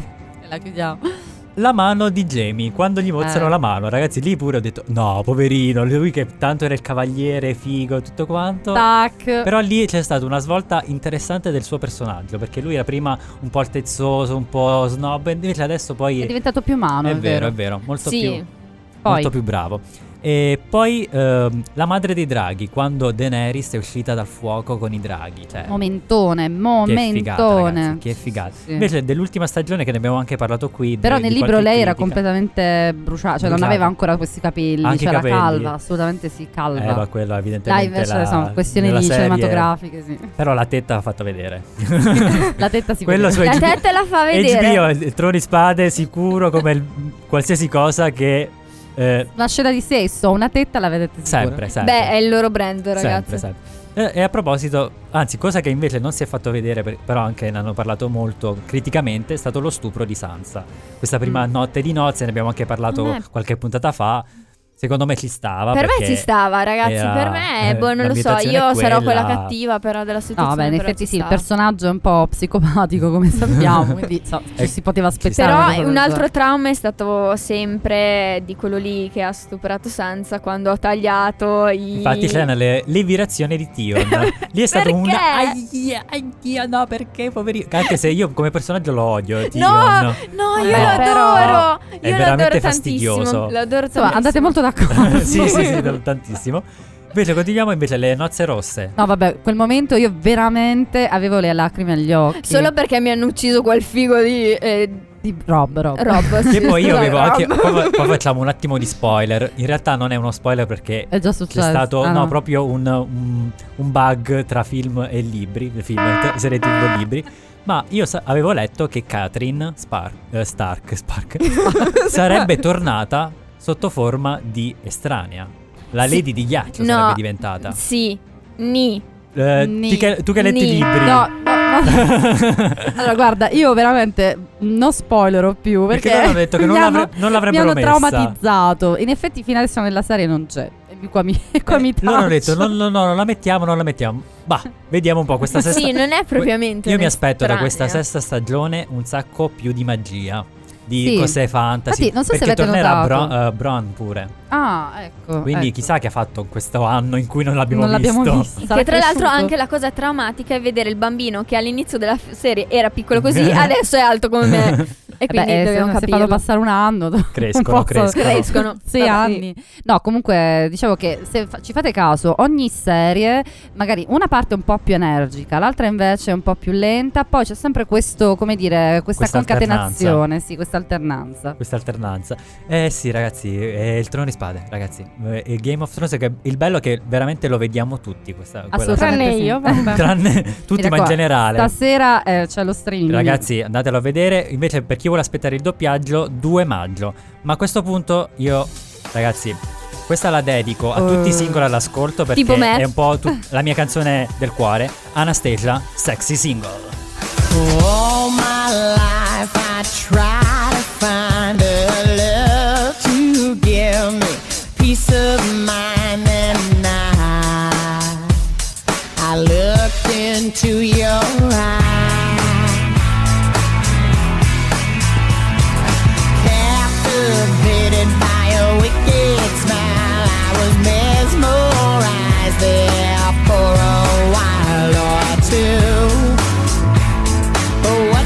E la chiudiamo.
La mano di Jamie, quando gli mozzano
Eh.
la mano, ragazzi, lì pure ho detto no, poverino, lui che tanto era il cavaliere figo, tutto quanto.
Tac.
Però lì c'è stata una svolta interessante del suo personaggio, perché lui era prima un po' altezzoso, un po' snob, e invece adesso poi
È diventato più umano,
è
è
vero,
vero.
è vero, molto
Sì.
più
Poi.
molto più bravo. E poi ehm, la madre dei draghi, quando Daenerys è uscita dal fuoco con i draghi, cioè
Momentone,
che è figata,
momentone.
ragazzi, che è figata.
Sì.
Invece dell'ultima stagione che ne abbiamo anche parlato qui,
Però
di-
nel
di
libro
qualche
lei era
critica.
completamente bruciata, cioè non
Bruciata.
aveva ancora questi capelli,
Anche i
c'era
capelli.
calva, assolutamente sì, calva.
Eh, ma quello
Là
evidentemente
invece
la-
sono questioni
nella
di
serie-
cinematografiche, sì.
Però la tetta l'ha fatto vedere.
La tetta si
Quello
vede.
su
La
H B O
testa la fa vedere.
H B O, il, il Trono di Spade sicuro come il- qualsiasi cosa che eh,
Una scena di sesso, una tetta la vedete sicuro.
sempre, sempre.
Beh, è il loro brand, ragazzi.
Sempre, sempre. E, e a proposito, anzi, cosa che invece non si è fatto vedere, per- però anche ne hanno parlato molto criticamente, è stato lo stupro di Sansa. Questa prima
Mm.
notte di nozze, ne abbiamo anche parlato
Eh.
qualche puntata fa. Secondo me ci stava.
Per me
perché
ci stava, ragazzi.
era-
Per me,
eh,
boh, non lo so.
l'ambientazione
Io
è
sarò quella
quella.
cattiva, però della
No,
situazione.
vabbè, in
però
effetti
ci
sì, il
stava.
personaggio è un po' psicopatico, come sappiamo, quindi so, ci
Eh,
si poteva
ci sta.
aspettare.
Però
una cosa
un
del
altro
genere.
trauma è stato sempre di quello lì che ha stuprato Sansa quando ha tagliato i...
Infatti c'erano le levirazioni di Tion. Lì è stato
Perché?
un aia, aia, no, perché poverino. Anche se io come personaggio lo odio, Tion.
No, no, io
Eh,
lo
però
adoro.
è
Io lo
veramente
adoro
fastidioso.
tantissimo. Lo adoro
Insomma,
tantissimo.
andate molto sacco.
sì, sì, sì, tantissimo. Invece continuiamo invece le nozze rosse.
No, vabbè, quel momento io veramente avevo le lacrime agli occhi.
Solo perché mi hanno ucciso quel figo di... Eh,
di Rob, Rob.
Rob
Che
sì,
poi io avevo
Rob.
anche. Qua, qua facciamo un attimo di spoiler. In realtà non è uno spoiler perché
È già successo.
c'è stato
Ah,
no,
no.
proprio un, un, un bug tra film e libri, film, te- serie tv e libri. Ma io sa- avevo letto che Catherine Spark, eh, Stark, Spark sarebbe tornata sotto forma di estranea. La
Sì.
Lady di ghiaccio
No.
sarebbe diventata.
Sì, ni.
Eh,
Ni-
ti che- tu che hai letto i
ni-
libri.
No, no, no. Allora, guarda, io veramente non spoilerò più perché,
Perché loro hanno detto che non
mi
l'avre-
hanno-
non l'avrebbero
mi hanno
messa.
traumatizzato. In effetti, fino adesso nella serie non c'è. E qua mi, e qua
Eh,
mi
loro hanno detto
taccio.
no, no, no, non la mettiamo, non la mettiamo. Bah, vediamo un po' questa sesta.
Sì, non è propriamente
Io mi aspetto da
un'estranea.
questa sesta stagione un sacco più di magia, di
Sì.
cose fantasy.
Infatti, non so se
perché
avete
tornerà
notato.
Bron, eh, Bron pure.
Ah, ecco.
Quindi
ecco.
chissà che ha fatto in questo anno in cui non l'abbiamo
Non
visto.
l'abbiamo visto. Sarà
Che tra l'altro
cresciuto.
anche la cosa traumatica è vedere il bambino che all'inizio della f- serie era piccolo così, adesso è alto come me. E quindi
Beh,
dobbiamo
se, se
capirlo.
fanno passare un anno
Crescono,
non posso-
crescono.
Crescono.
Sei
Vabbè,
anni. No, comunque diciamo che se fa- ci fate caso, ogni serie magari una parte è un po' più energica, l'altra invece è un po' più lenta, poi c'è sempre questo, come dire, questa,
Questa
concatenazione, sì, questa alternanza.
Questa alternanza. Eh sì, ragazzi, è il Trono di Spade, ragazzi. Eh, Il Game of Thrones, che il bello è che veramente lo vediamo tutti. Questa, quella-
Assolutamente
Tranne
sì.
io, vabbè.
Tranne tutti,
Mira
ma in
qua,
generale.
Stasera eh, c'è lo streaming.
Ragazzi, andatelo a vedere. Invece, per chi vuole aspettare il doppiaggio, due maggio. Ma a questo punto, io, ragazzi, questa la dedico a tutti i singoli all'ascolto perché
Tipo me.
è un po' tu- la mia canzone del cuore. Anastasia, Sexy Single.
All my life I try to find a love to give me peace of mind, and I I looked into your eyes, captivated by a wicked smile. I was mesmerized there for a while or two. But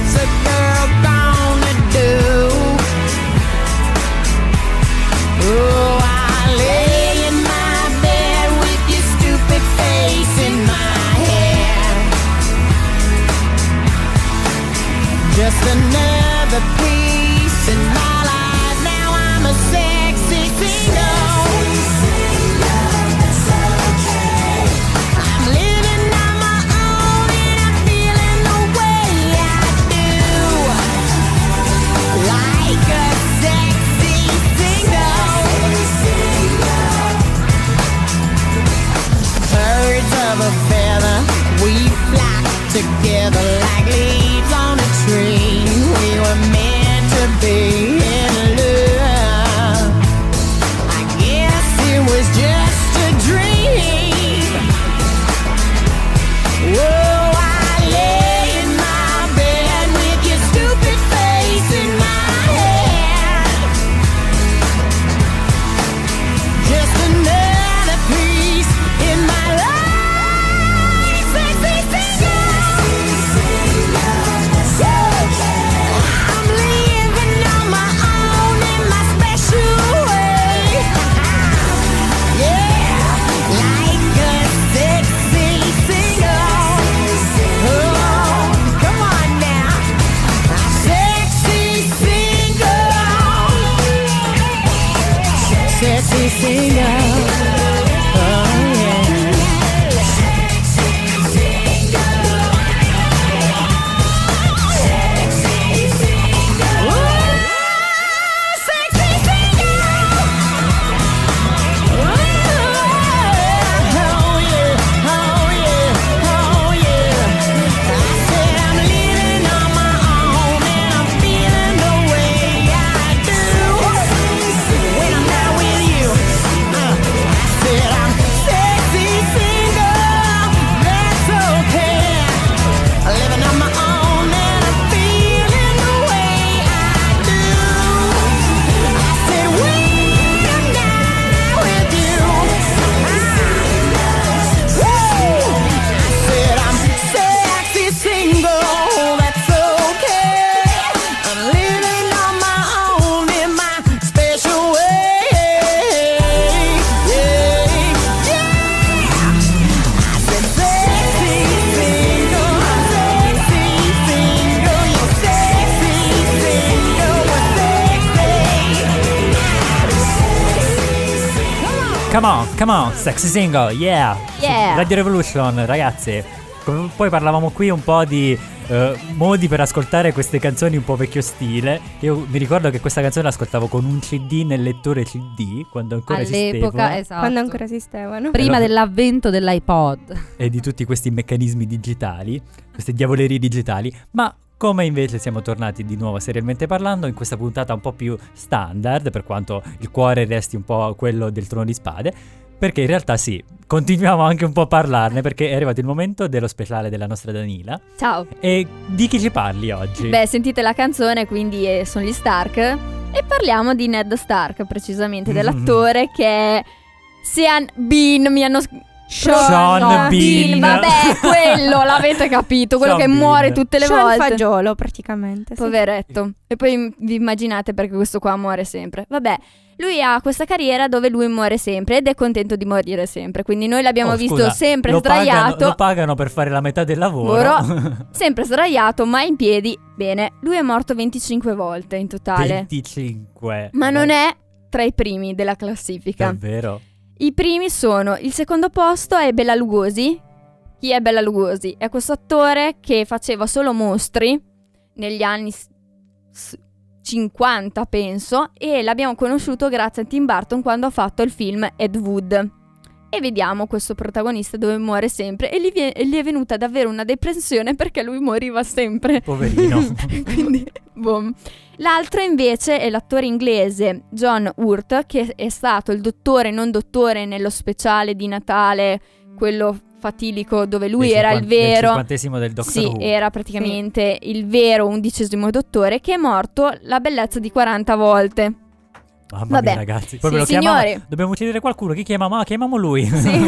come on, come on, sexy single, yeah.
Yeah.
Radio Revolution, ragazzi. Come poi parlavamo qui un po' di uh, modi per ascoltare queste canzoni un po' vecchio stile. Io mi ricordo che questa canzone l'ascoltavo con un C D nel lettore C D quando ancora
All'epoca,
esistevano.
esatto.
Quando ancora esistevano.
Prima
E lo-
dell'avvento dell'iPod.
E di tutti questi meccanismi digitali, queste diavolerie digitali. Ma come invece siamo tornati di nuovo serialmente parlando in questa puntata un po' più standard, per quanto il cuore resti un po' quello del Trono di Spade, perché in realtà sì, continuiamo anche un po' a parlarne, perché è arrivato il momento dello speciale della nostra Danila.
Ciao.
E di chi ci parli oggi?
Beh, sentite la canzone, quindi eh, sono gli Stark. E parliamo di Ned Stark, precisamente, dell'attore che è Sean Bean. Mi hanno...
Sean
no,
Bean.
Vabbè, quello, l'avete capito, quello
Sean
che
Bean.
muore tutte le
Sean
volte.
Fagiolo praticamente, sì.
Poveretto. E poi vi immaginate perché questo qua muore sempre. Vabbè, lui ha questa carriera dove lui muore sempre ed è contento di morire sempre. Quindi noi l'abbiamo
Oh,
visto
scusa,
sempre
lo
sdraiato.
Pagano, lo pagano per fare la metà del lavoro.
Lavoro. Sempre sdraiato, ma in piedi. Bene, lui è morto venticinque volte in totale.
venticinque.
Ma non è tra i primi della classifica.
Davvero?
I primi sono, il secondo posto è Bela Lugosi. Chi è Bela Lugosi? È questo attore che faceva solo mostri negli anni s- s- cinquanta, penso, e l'abbiamo conosciuto grazie a Tim Burton quando ha fatto il film Ed Wood. E vediamo questo protagonista dove muore sempre e gli, vie- e gli è venuta davvero una depressione perché lui moriva sempre.
Poverino.
Quindi, boom. L'altro invece è l'attore inglese John Hurt, che è stato il dottore non dottore nello speciale di Natale, quello fatilico dove lui
Del
era il
cinquant- del
vero...
cinquantesimo del Doctor
Sì,
Who.
era praticamente il vero undicesimo dottore che è morto la bellezza di quaranta volte.
Mamma
Vabbè.
mia, ragazzi. Proprio
Sì,
lo chiamamo-
signori.
Dobbiamo uccidere qualcuno. Chi chiamiamo? Ah, chiamiamo lui.
Sì.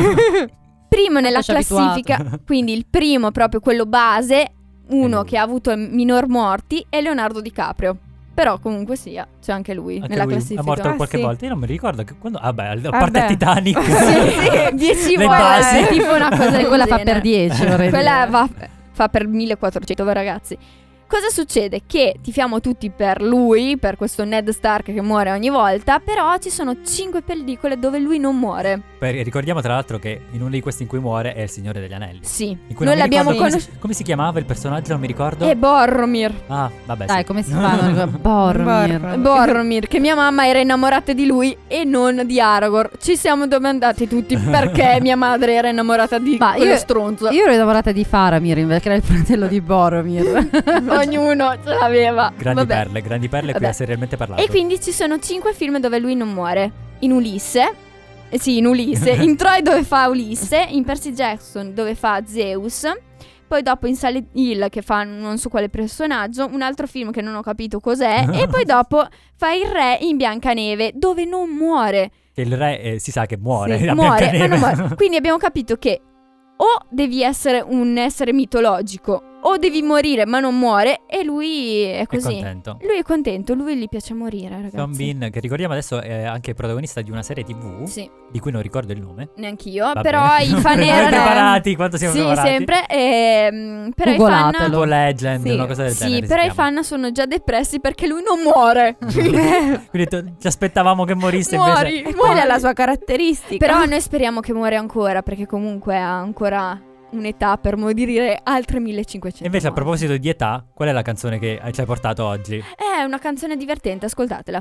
Primo nella
Lascia abituato.
classifica, quindi il primo proprio quello base, uno
lui.
che ha avuto minor morti è Leonardo DiCaprio. Però comunque sia, c'è anche lui
Anche
nella
lui
classifica.
è morto
Ah,
qualche
sì.
volta. Io non mi ricordo che quando. Vabbè, a
Vabbè.
parte Titanic.
Sì, sì, dieci
Le
volte,
basi.
tipo una cosa del
Quella fa
genere.
per dieci, vorrei
Quella
dire.
va, fa per millequattrocento, voi ragazzi. Cosa succede? Che tifiamo tutti per lui, per questo Ned Stark che muore ogni volta, però ci sono cinque pellicole dove lui non muore.
Per- ricordiamo tra l'altro che in uno di questi in cui muore è il Signore degli Anelli.
Sì,
In cui
noi
non mi
l'abbiamo
ricordo come,
conosciuto.
si, come si chiamava il personaggio, non mi ricordo.
È Boromir.
Ah, vabbè.
Dai,
sì.
come si fa? Non ricordo. Boromir.
Boromir.
Boromir, che mia mamma era innamorata di lui e non di Aragorn. Ci siamo domandati tutti perché mia madre era innamorata di
Ma
quello
io-
stronzo.
Io ero innamorata di Faramir invece, che era il fratello di Boromir.
Ognuno ce l'aveva.
Grandi
Vabbè.
perle, grandi perle qui
Vabbè.
ha serialmente parlato.
E quindi ci sono cinque film dove lui non muore. In Ulisse, eh sì, in Ulisse, in Troy dove fa Ulisse, in Percy Jackson dove fa Zeus, poi dopo in Silent Hill che fa non so quale personaggio, un altro film che non ho capito cos'è, e poi dopo fa il re in Biancaneve dove non muore.
Che il re eh, si sa che muore.
Sì,
a
muore, ma
Biancaneve.
non muore. Quindi abbiamo capito che o devi essere un essere mitologico o devi morire ma non muore, e lui è
È
così.
contento.
Lui è contento, lui gli piace morire, ragazzi.
Sean Bean, che ricordiamo adesso è anche protagonista di una serie tivù
Sì,
di cui non ricordo il nome.
neanch'io,
Va
però
bene.
i fan
Noi
erano
preparati, quanto siamo
sì,
preparati.
sempre, ehm, però i
Googlatelo.
fan
Tipo Legend,
Sì.
una cosa del
Sì,
genere. si
però i
chiama.
fan sono già depressi perché lui non muore.
Quindi to- ci aspettavamo che morisse
Muori,
invece.
E quella è
muori.
la sua caratteristica.
Però noi speriamo che muore ancora, perché comunque ha ancora un'età per morire altre millecinquecento.
E invece a
volte.
proposito di età, qual è la canzone che ci hai portato oggi?
È una canzone divertente, ascoltatela.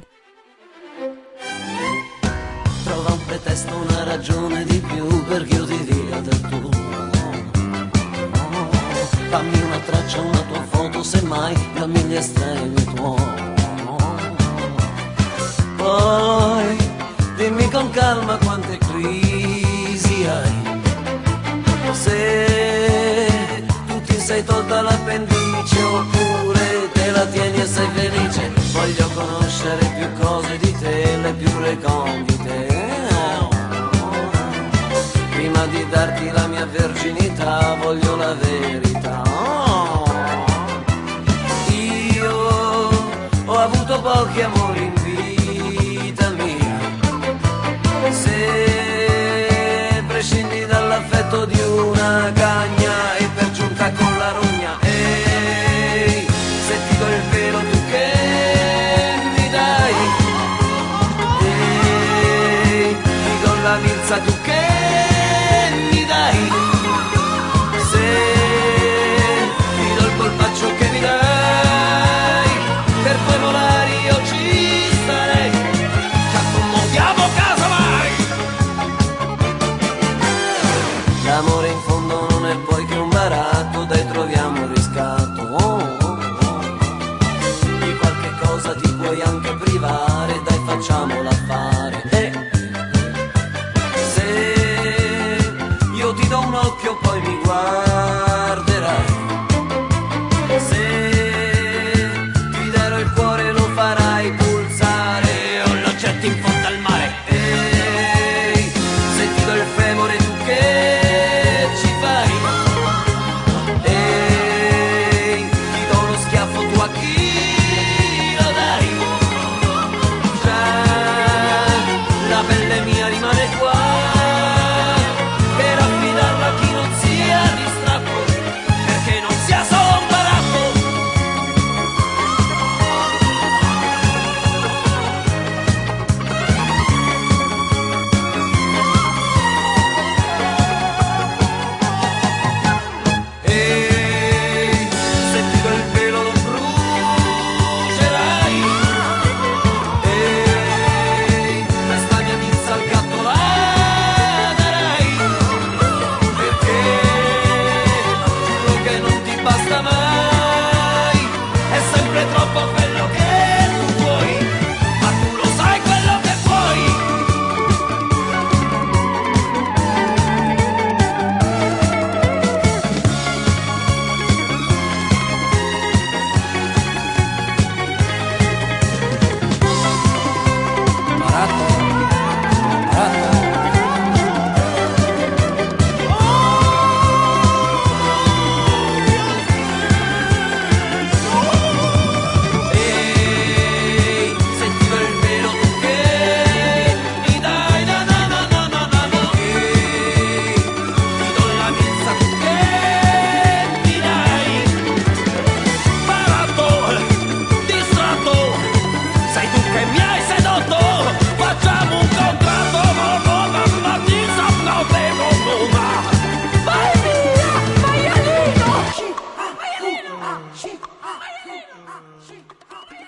Trova un pretesto, una ragione di più per chiudere via del tuo. Fammi una traccia, una tua foto, semmai dammi gli estremi tuoi. Poi dimmi con calma quante crisi hai. Se tu ti sei tolta l'appendice oppure te la tieni e sei felice, voglio conoscere più cose di te, le più recondite. Prima di darti la mia verginità voglio la verità. Io ho avuto pochi amori in vita mia. Se prescindi dall'affetto di una cagna e per giunta con la rogna, ehi, se ti do il velo tu che mi dai? Ehi, ti do la milza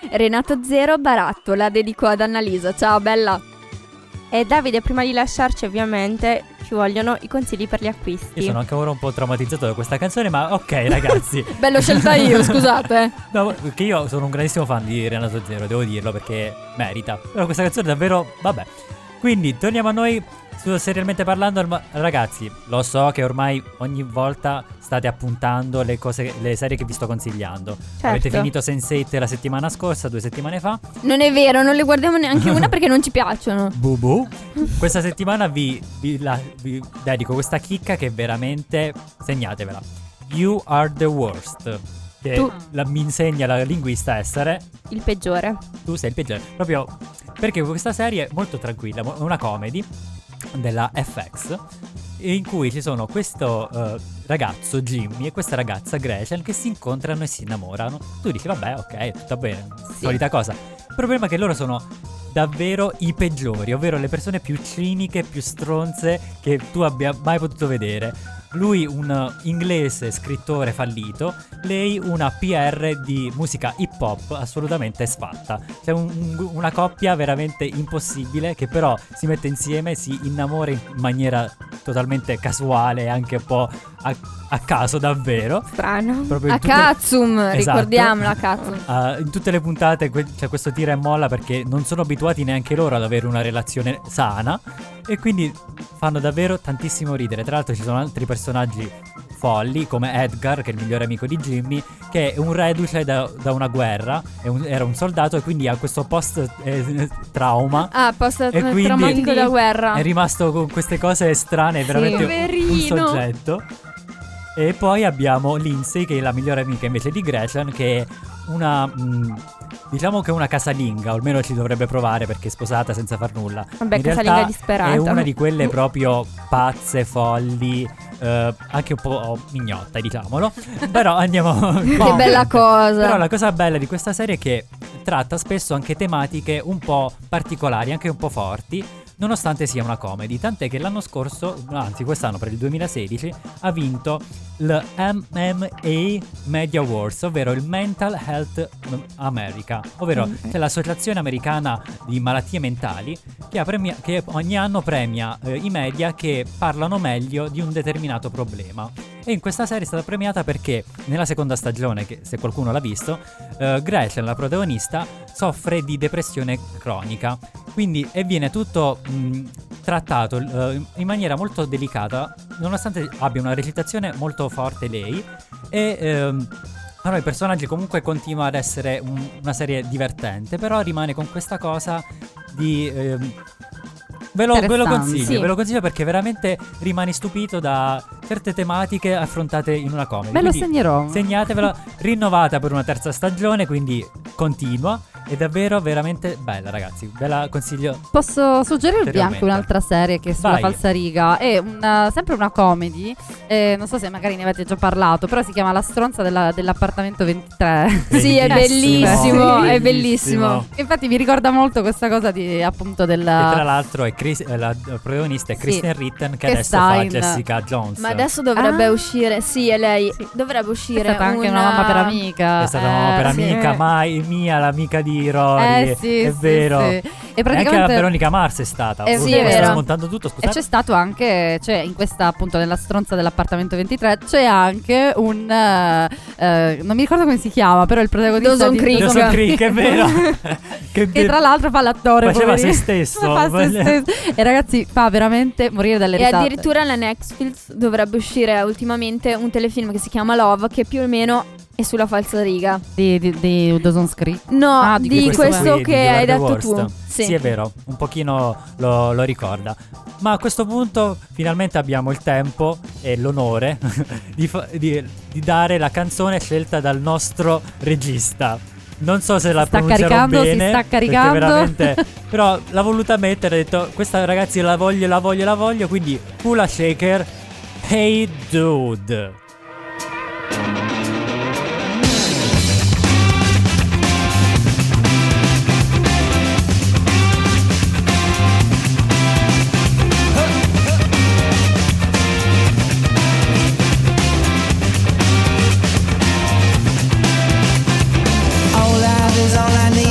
Renato Zero Baratto la dedico ad Annalisa. Ciao bella.
E Davide, prima di lasciarci ovviamente ci vogliono i consigli per gli acquisti.
Io sono anche ora un po' traumatizzato da questa canzone, ma ok ragazzi.
Bello scelta io, scusate.
No, perché io sono un grandissimo fan di Renato Zero, devo dirlo, perché merita. Però questa canzone davvero, vabbè. Quindi torniamo a noi su Serialmente Parlando. ma- Ragazzi, lo so che ormai ogni volta state appuntando le cose, le serie che vi sto consigliando.
Certo.
Avete finito sense eight la settimana scorsa, due settimane fa.
Non è vero, non le guardiamo neanche una perché non ci piacciono.
Bubu. Questa settimana vi, vi, la- vi dedico questa chicca che veramente, segnatevela. You are the worst. Che
Tu-
la- mi insegna la linguista essere
Il peggiore.
tu sei il peggiore. Proprio perché questa serie è molto tranquilla, mo- è una comedy della F X in cui ci sono questo eh, ragazzo Jimmy e questa ragazza Gretchen che si incontrano e si innamorano. Tu dici vabbè, ok, tutto bene, solita cosa. Il problema è che loro sono davvero i peggiori, ovvero le persone più ciniche, più stronze che tu abbia mai potuto vedere. Lui un inglese scrittore fallito, lei una P R di musica hip hop assolutamente sfatta. C'è un- un- una coppia veramente impossibile che però si mette insieme, si innamora in maniera totalmente casuale e anche un po' a, a caso davvero.
Strano.
Proprio in
A
tutte-
Katsum,
Esatto.
ricordiamolo, a Katsum.
Ah, in tutte le puntate que- c'è questo tira e molla perché non sono abituati neanche loro ad avere una relazione sana e quindi fanno davvero tantissimo ridere. Tra l'altro ci sono altri personaggi folli come Edgar, che è il migliore amico di Jimmy, che è un reduce da, da una guerra, è un- era un soldato e quindi ha questo post eh, trauma.
Ah, post
E quindi
traumatico da guerra.
È rimasto con queste cose strane, veramente un- un
Poverino.
soggetto. E poi abbiamo Lindsay, che è la migliore amica invece di Gretchen, che è una mh, diciamo che è una casalinga, o almeno ci dovrebbe provare perché è sposata senza far nulla.
Vabbè,
In
casalinga
realtà
disperata.
è una di quelle proprio pazze, folli, eh, anche un po' mignotta, diciamolo. Però andiamo.
Che bella cosa.
Però la cosa bella di questa serie è che tratta spesso anche tematiche un po' particolari, anche un po' forti, nonostante sia una comedy. Tant'è che l'anno scorso, anzi quest'anno per il duemilasedici, ha vinto il M M A Media Awards, ovvero il Mental Health America, ovvero c'è l'associazione americana di malattie mentali che, ha premia- che ogni anno premia eh, i media che parlano meglio di un determinato problema. E in questa serie è stata premiata perché nella seconda stagione, che se qualcuno l'ha visto, eh, Gretchen, la protagonista, soffre di depressione cronica. Quindi e viene tutto mh, trattato eh, in maniera molto delicata, nonostante abbia una recitazione molto forte lei. E ehm, però i personaggi comunque continua ad essere un- una serie divertente, però rimane con questa cosa di... ehm, Ve lo, ve lo
Interessante.
consiglio,
Sì.
ve lo consiglio perché veramente rimani stupito da certe tematiche affrontate in una comedy.
Me lo
Quindi
segnerò.
segnatevela, rinnovata per una terza stagione, quindi continua. È davvero veramente bella, ragazzi. Ve la consiglio.
Posso suggerirvi
Ulteriormente.
anche un'altra serie che è sulla
Vai.
falsariga. È una- sempre una comedy. eh, non so se magari ne avete già parlato, però si chiama La stronza della- dell'appartamento ventitré.
Sì, è bellissimo, è bellissimo.
Infatti mi ricorda molto questa cosa di appunto
E tra
della.
l'altro è Chris- eh, la protagonista è
Sì.
Kristen Ritten, che,
Che
adesso
sta
fa
in-
Jessica Jones.
Ma adesso dovrebbe
Ah.
uscire, sì, è lei. Dovrebbe
È
uscire
stata anche una mamma per amica.
È stata una mamma per
Eh, sì.
amica, mai mia, l'amica di Rory.
Eh sì,
è
sì,
vero.
sì. E
E anche la
praticamente
Veronica Mars è stata.
Eh,
Oh,
sì,
sto
è vero.
smontando tutto,
E
scusate.
c'è stato anche, cioè in questa appunto nella stronza dell'appartamento ventitré c'è anche un eh, eh, non mi ricordo come si chiama, però il protagonista
Dawson
di
Creek.
Dawson Creek, è vero.
che
be-
tra l'altro fa l'attore,
Faceva
poverino.
se stesso.
Fa se stesso. E ragazzi fa veramente morire dalle
E
risate.
addirittura alla Netflix dovrebbe uscire ultimamente un telefilm che si chiama Love, che più o meno è sulla falsariga.
di, di, di Dawson's Creek.
No,
Ah,
di,
di
questo,
questo
qui,
che
di You
hai
Are the
detto
Worst.
tu. Sì.
Sì, è vero, un pochino lo, lo ricorda. Ma a questo punto finalmente abbiamo il tempo e l'onore di, fa- di- di dare la canzone scelta dal nostro regista. Non so se la
sta
pronuncerò
caricando, si
bene,
sta
perché
caricando.
veramente, però l'ha voluta mettere, ha detto questa ragazzi la voglio, la voglio, la voglio, quindi Kula Shaker, Hey Dude.
Oh, love is all I need.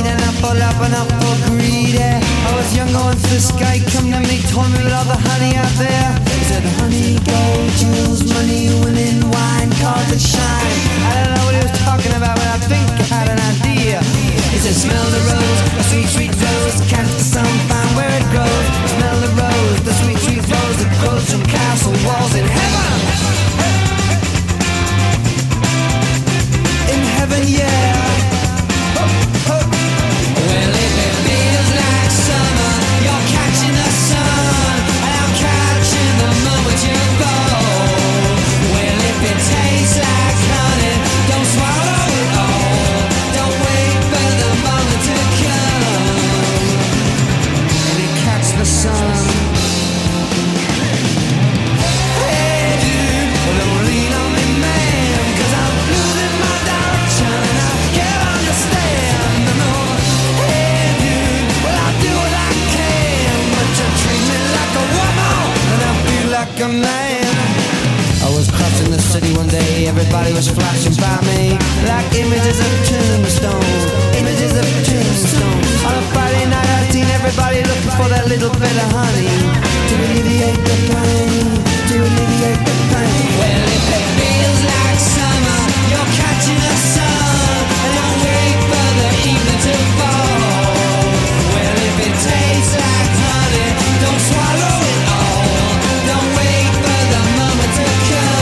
man. I was crossing the city one day, everybody was flashing by me like images of tombstones, images of tombstones. On a Friday night I've seen everybody looking for that little bit of honey to alleviate the pain, to alleviate the pain. Well, if it feels like summer, you're catching the sun, and don't wait for the evening to fall. Well, if it tastes like honey, don't swallow it all. Don't wait for the moment to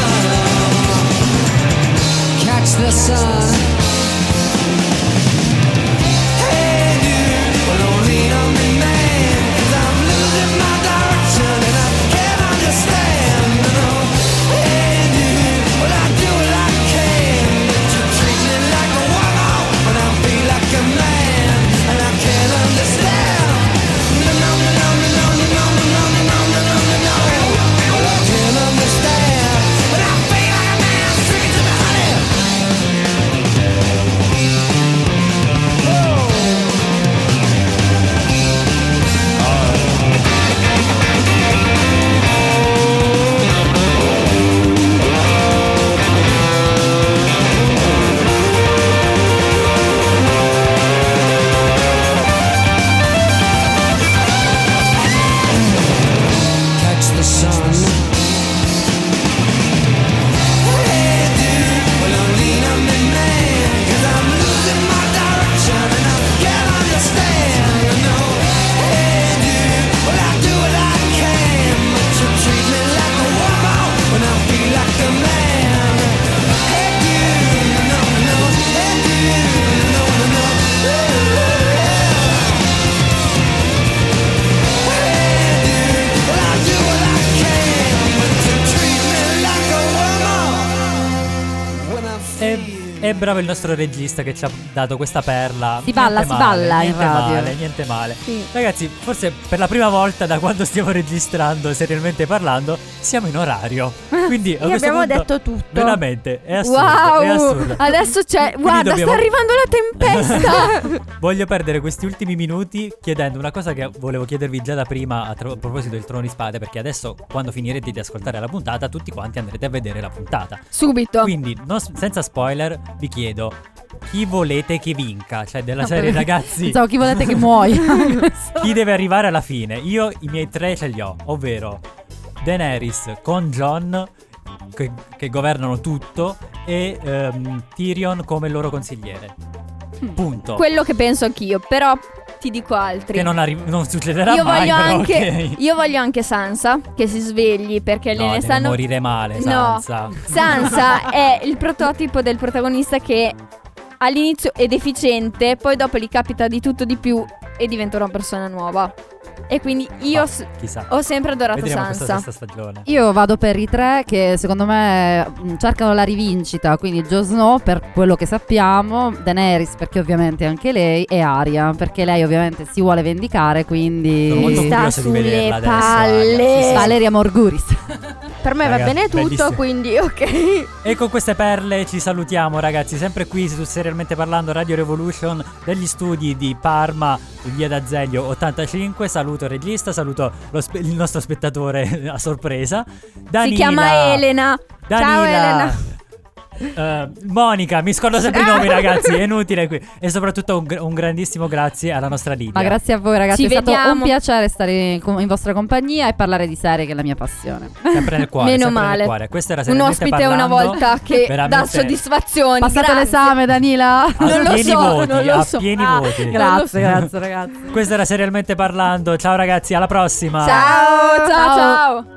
come. Catch the sun. Hey dude, well don't lean on me man, 'cause I'm losing my direction and I can't understand. No. Hey dude, well I do what I can, but you treat me like a woman when I feel like a man, and I can't understand. No, no, no, no, no, no, no, no, no, no, no, no, no. Well I can't understand when I feel like a man, sing it to me honey. Oh. Catch the sun. Hey dude, well don't lean on me man, 'cause I'm losing my direction and I can't understand, you know. Hey dude, well I do what I can, but you treat me like a woman when I feel like a man. Hey dude, no, no, hey dude, no, no, no. Hey dude, well I do what I can, but you treat me like a woman when I feel.
È bravo il nostro regista che ci ha dato questa perla.
Si balla,
Niente
si
male,
balla in
niente
radio.
Male, niente male.
Sì.
Ragazzi, forse per la prima volta da quando stiamo registrando, serialmente parlando, siamo in orario. Quindi a
E
questo
abbiamo
punto,
detto tutto.
veramente, è assurdo,
Wow,
è assurdo.
adesso c'è, guarda,
dobbiamo-
sta arrivando la tempesta.
Voglio perdere questi ultimi minuti chiedendo una cosa che volevo chiedervi già da prima a, tro- a proposito del Trono di Spade, perché adesso quando finirete di ascoltare la puntata tutti quanti andrete a vedere la puntata.
Subito.
Quindi non s- senza spoiler vi chiedo chi volete che vinca, cioè della
No,
serie
per-
ragazzi,
Pensavo chi volete che muoia.
chi deve arrivare alla fine. Io i miei tre ce li ho, ovvero Daenerys con Jon che, che governano tutto e ehm, Tyrion come loro consigliere. Punto.
Quello che penso anch'io, però ti dico altri.
Che non, arri- non succederà
io
mai,
voglio
però,
anche
ok.
io voglio anche Sansa che si svegli perché
No,
ne
deve
stanno
morire male,
No.
Sansa.
Sansa è il prototipo del protagonista che all'inizio è deficiente, poi dopo gli capita di tutto di più e diventa una persona nuova. E quindi io
Ma,
s-
chissà.
ho sempre adorato
Vedremo questa
Sansa.
sesta stagione.
Io vado per i tre che secondo me mh, cercano la rivincita, quindi Jon Snow per quello che sappiamo, Daenerys perché ovviamente anche lei, e Arya perché lei ovviamente si vuole vendicare, quindi
Sono molto
Mi sta
curioso di
sulle
vederla adesso,
palle.
Arya. Sì, sì, sì.
Valeria Morguris.
Per me
Raga,
va bene tutto,
bellissimo.
quindi ok.
E con queste perle ci salutiamo ragazzi, sempre qui su Serialmente Parlando Radio Revolution degli studi di Parma, in via d'Azeglio ottantacinque. Saluto il regista, saluto lo spe- il nostro spettatore a sorpresa Danila.
Si chiama Elena.
Danila.
Ciao, Elena.
Eh, Monica, mi scordo sempre i nomi ragazzi, è inutile qui. E soprattutto un, gr- un grandissimo grazie alla nostra Lidia.
Ma grazie a voi ragazzi,
Ci
è stato
vediamo.
un piacere stare in, in vostra compagnia e parlare di serie che è la mia passione.
Sempre nel cuore,
Meno
sempre nel
male.
cuore. Questo era
Un
Serialmente
ospite una
Parlando.
volta che dà
Veramente
soddisfazioni.
Passato
grazie.
l'esame Danila?
a
Non lo
pieni
so,
voti,
non lo
a
so.
pieni
Ah,
voti.
Grazie, grazie ragazzi.
Questo era Serialmente Parlando. Ciao ragazzi, alla prossima.
Ciao, ciao,
Ciao.
ciao.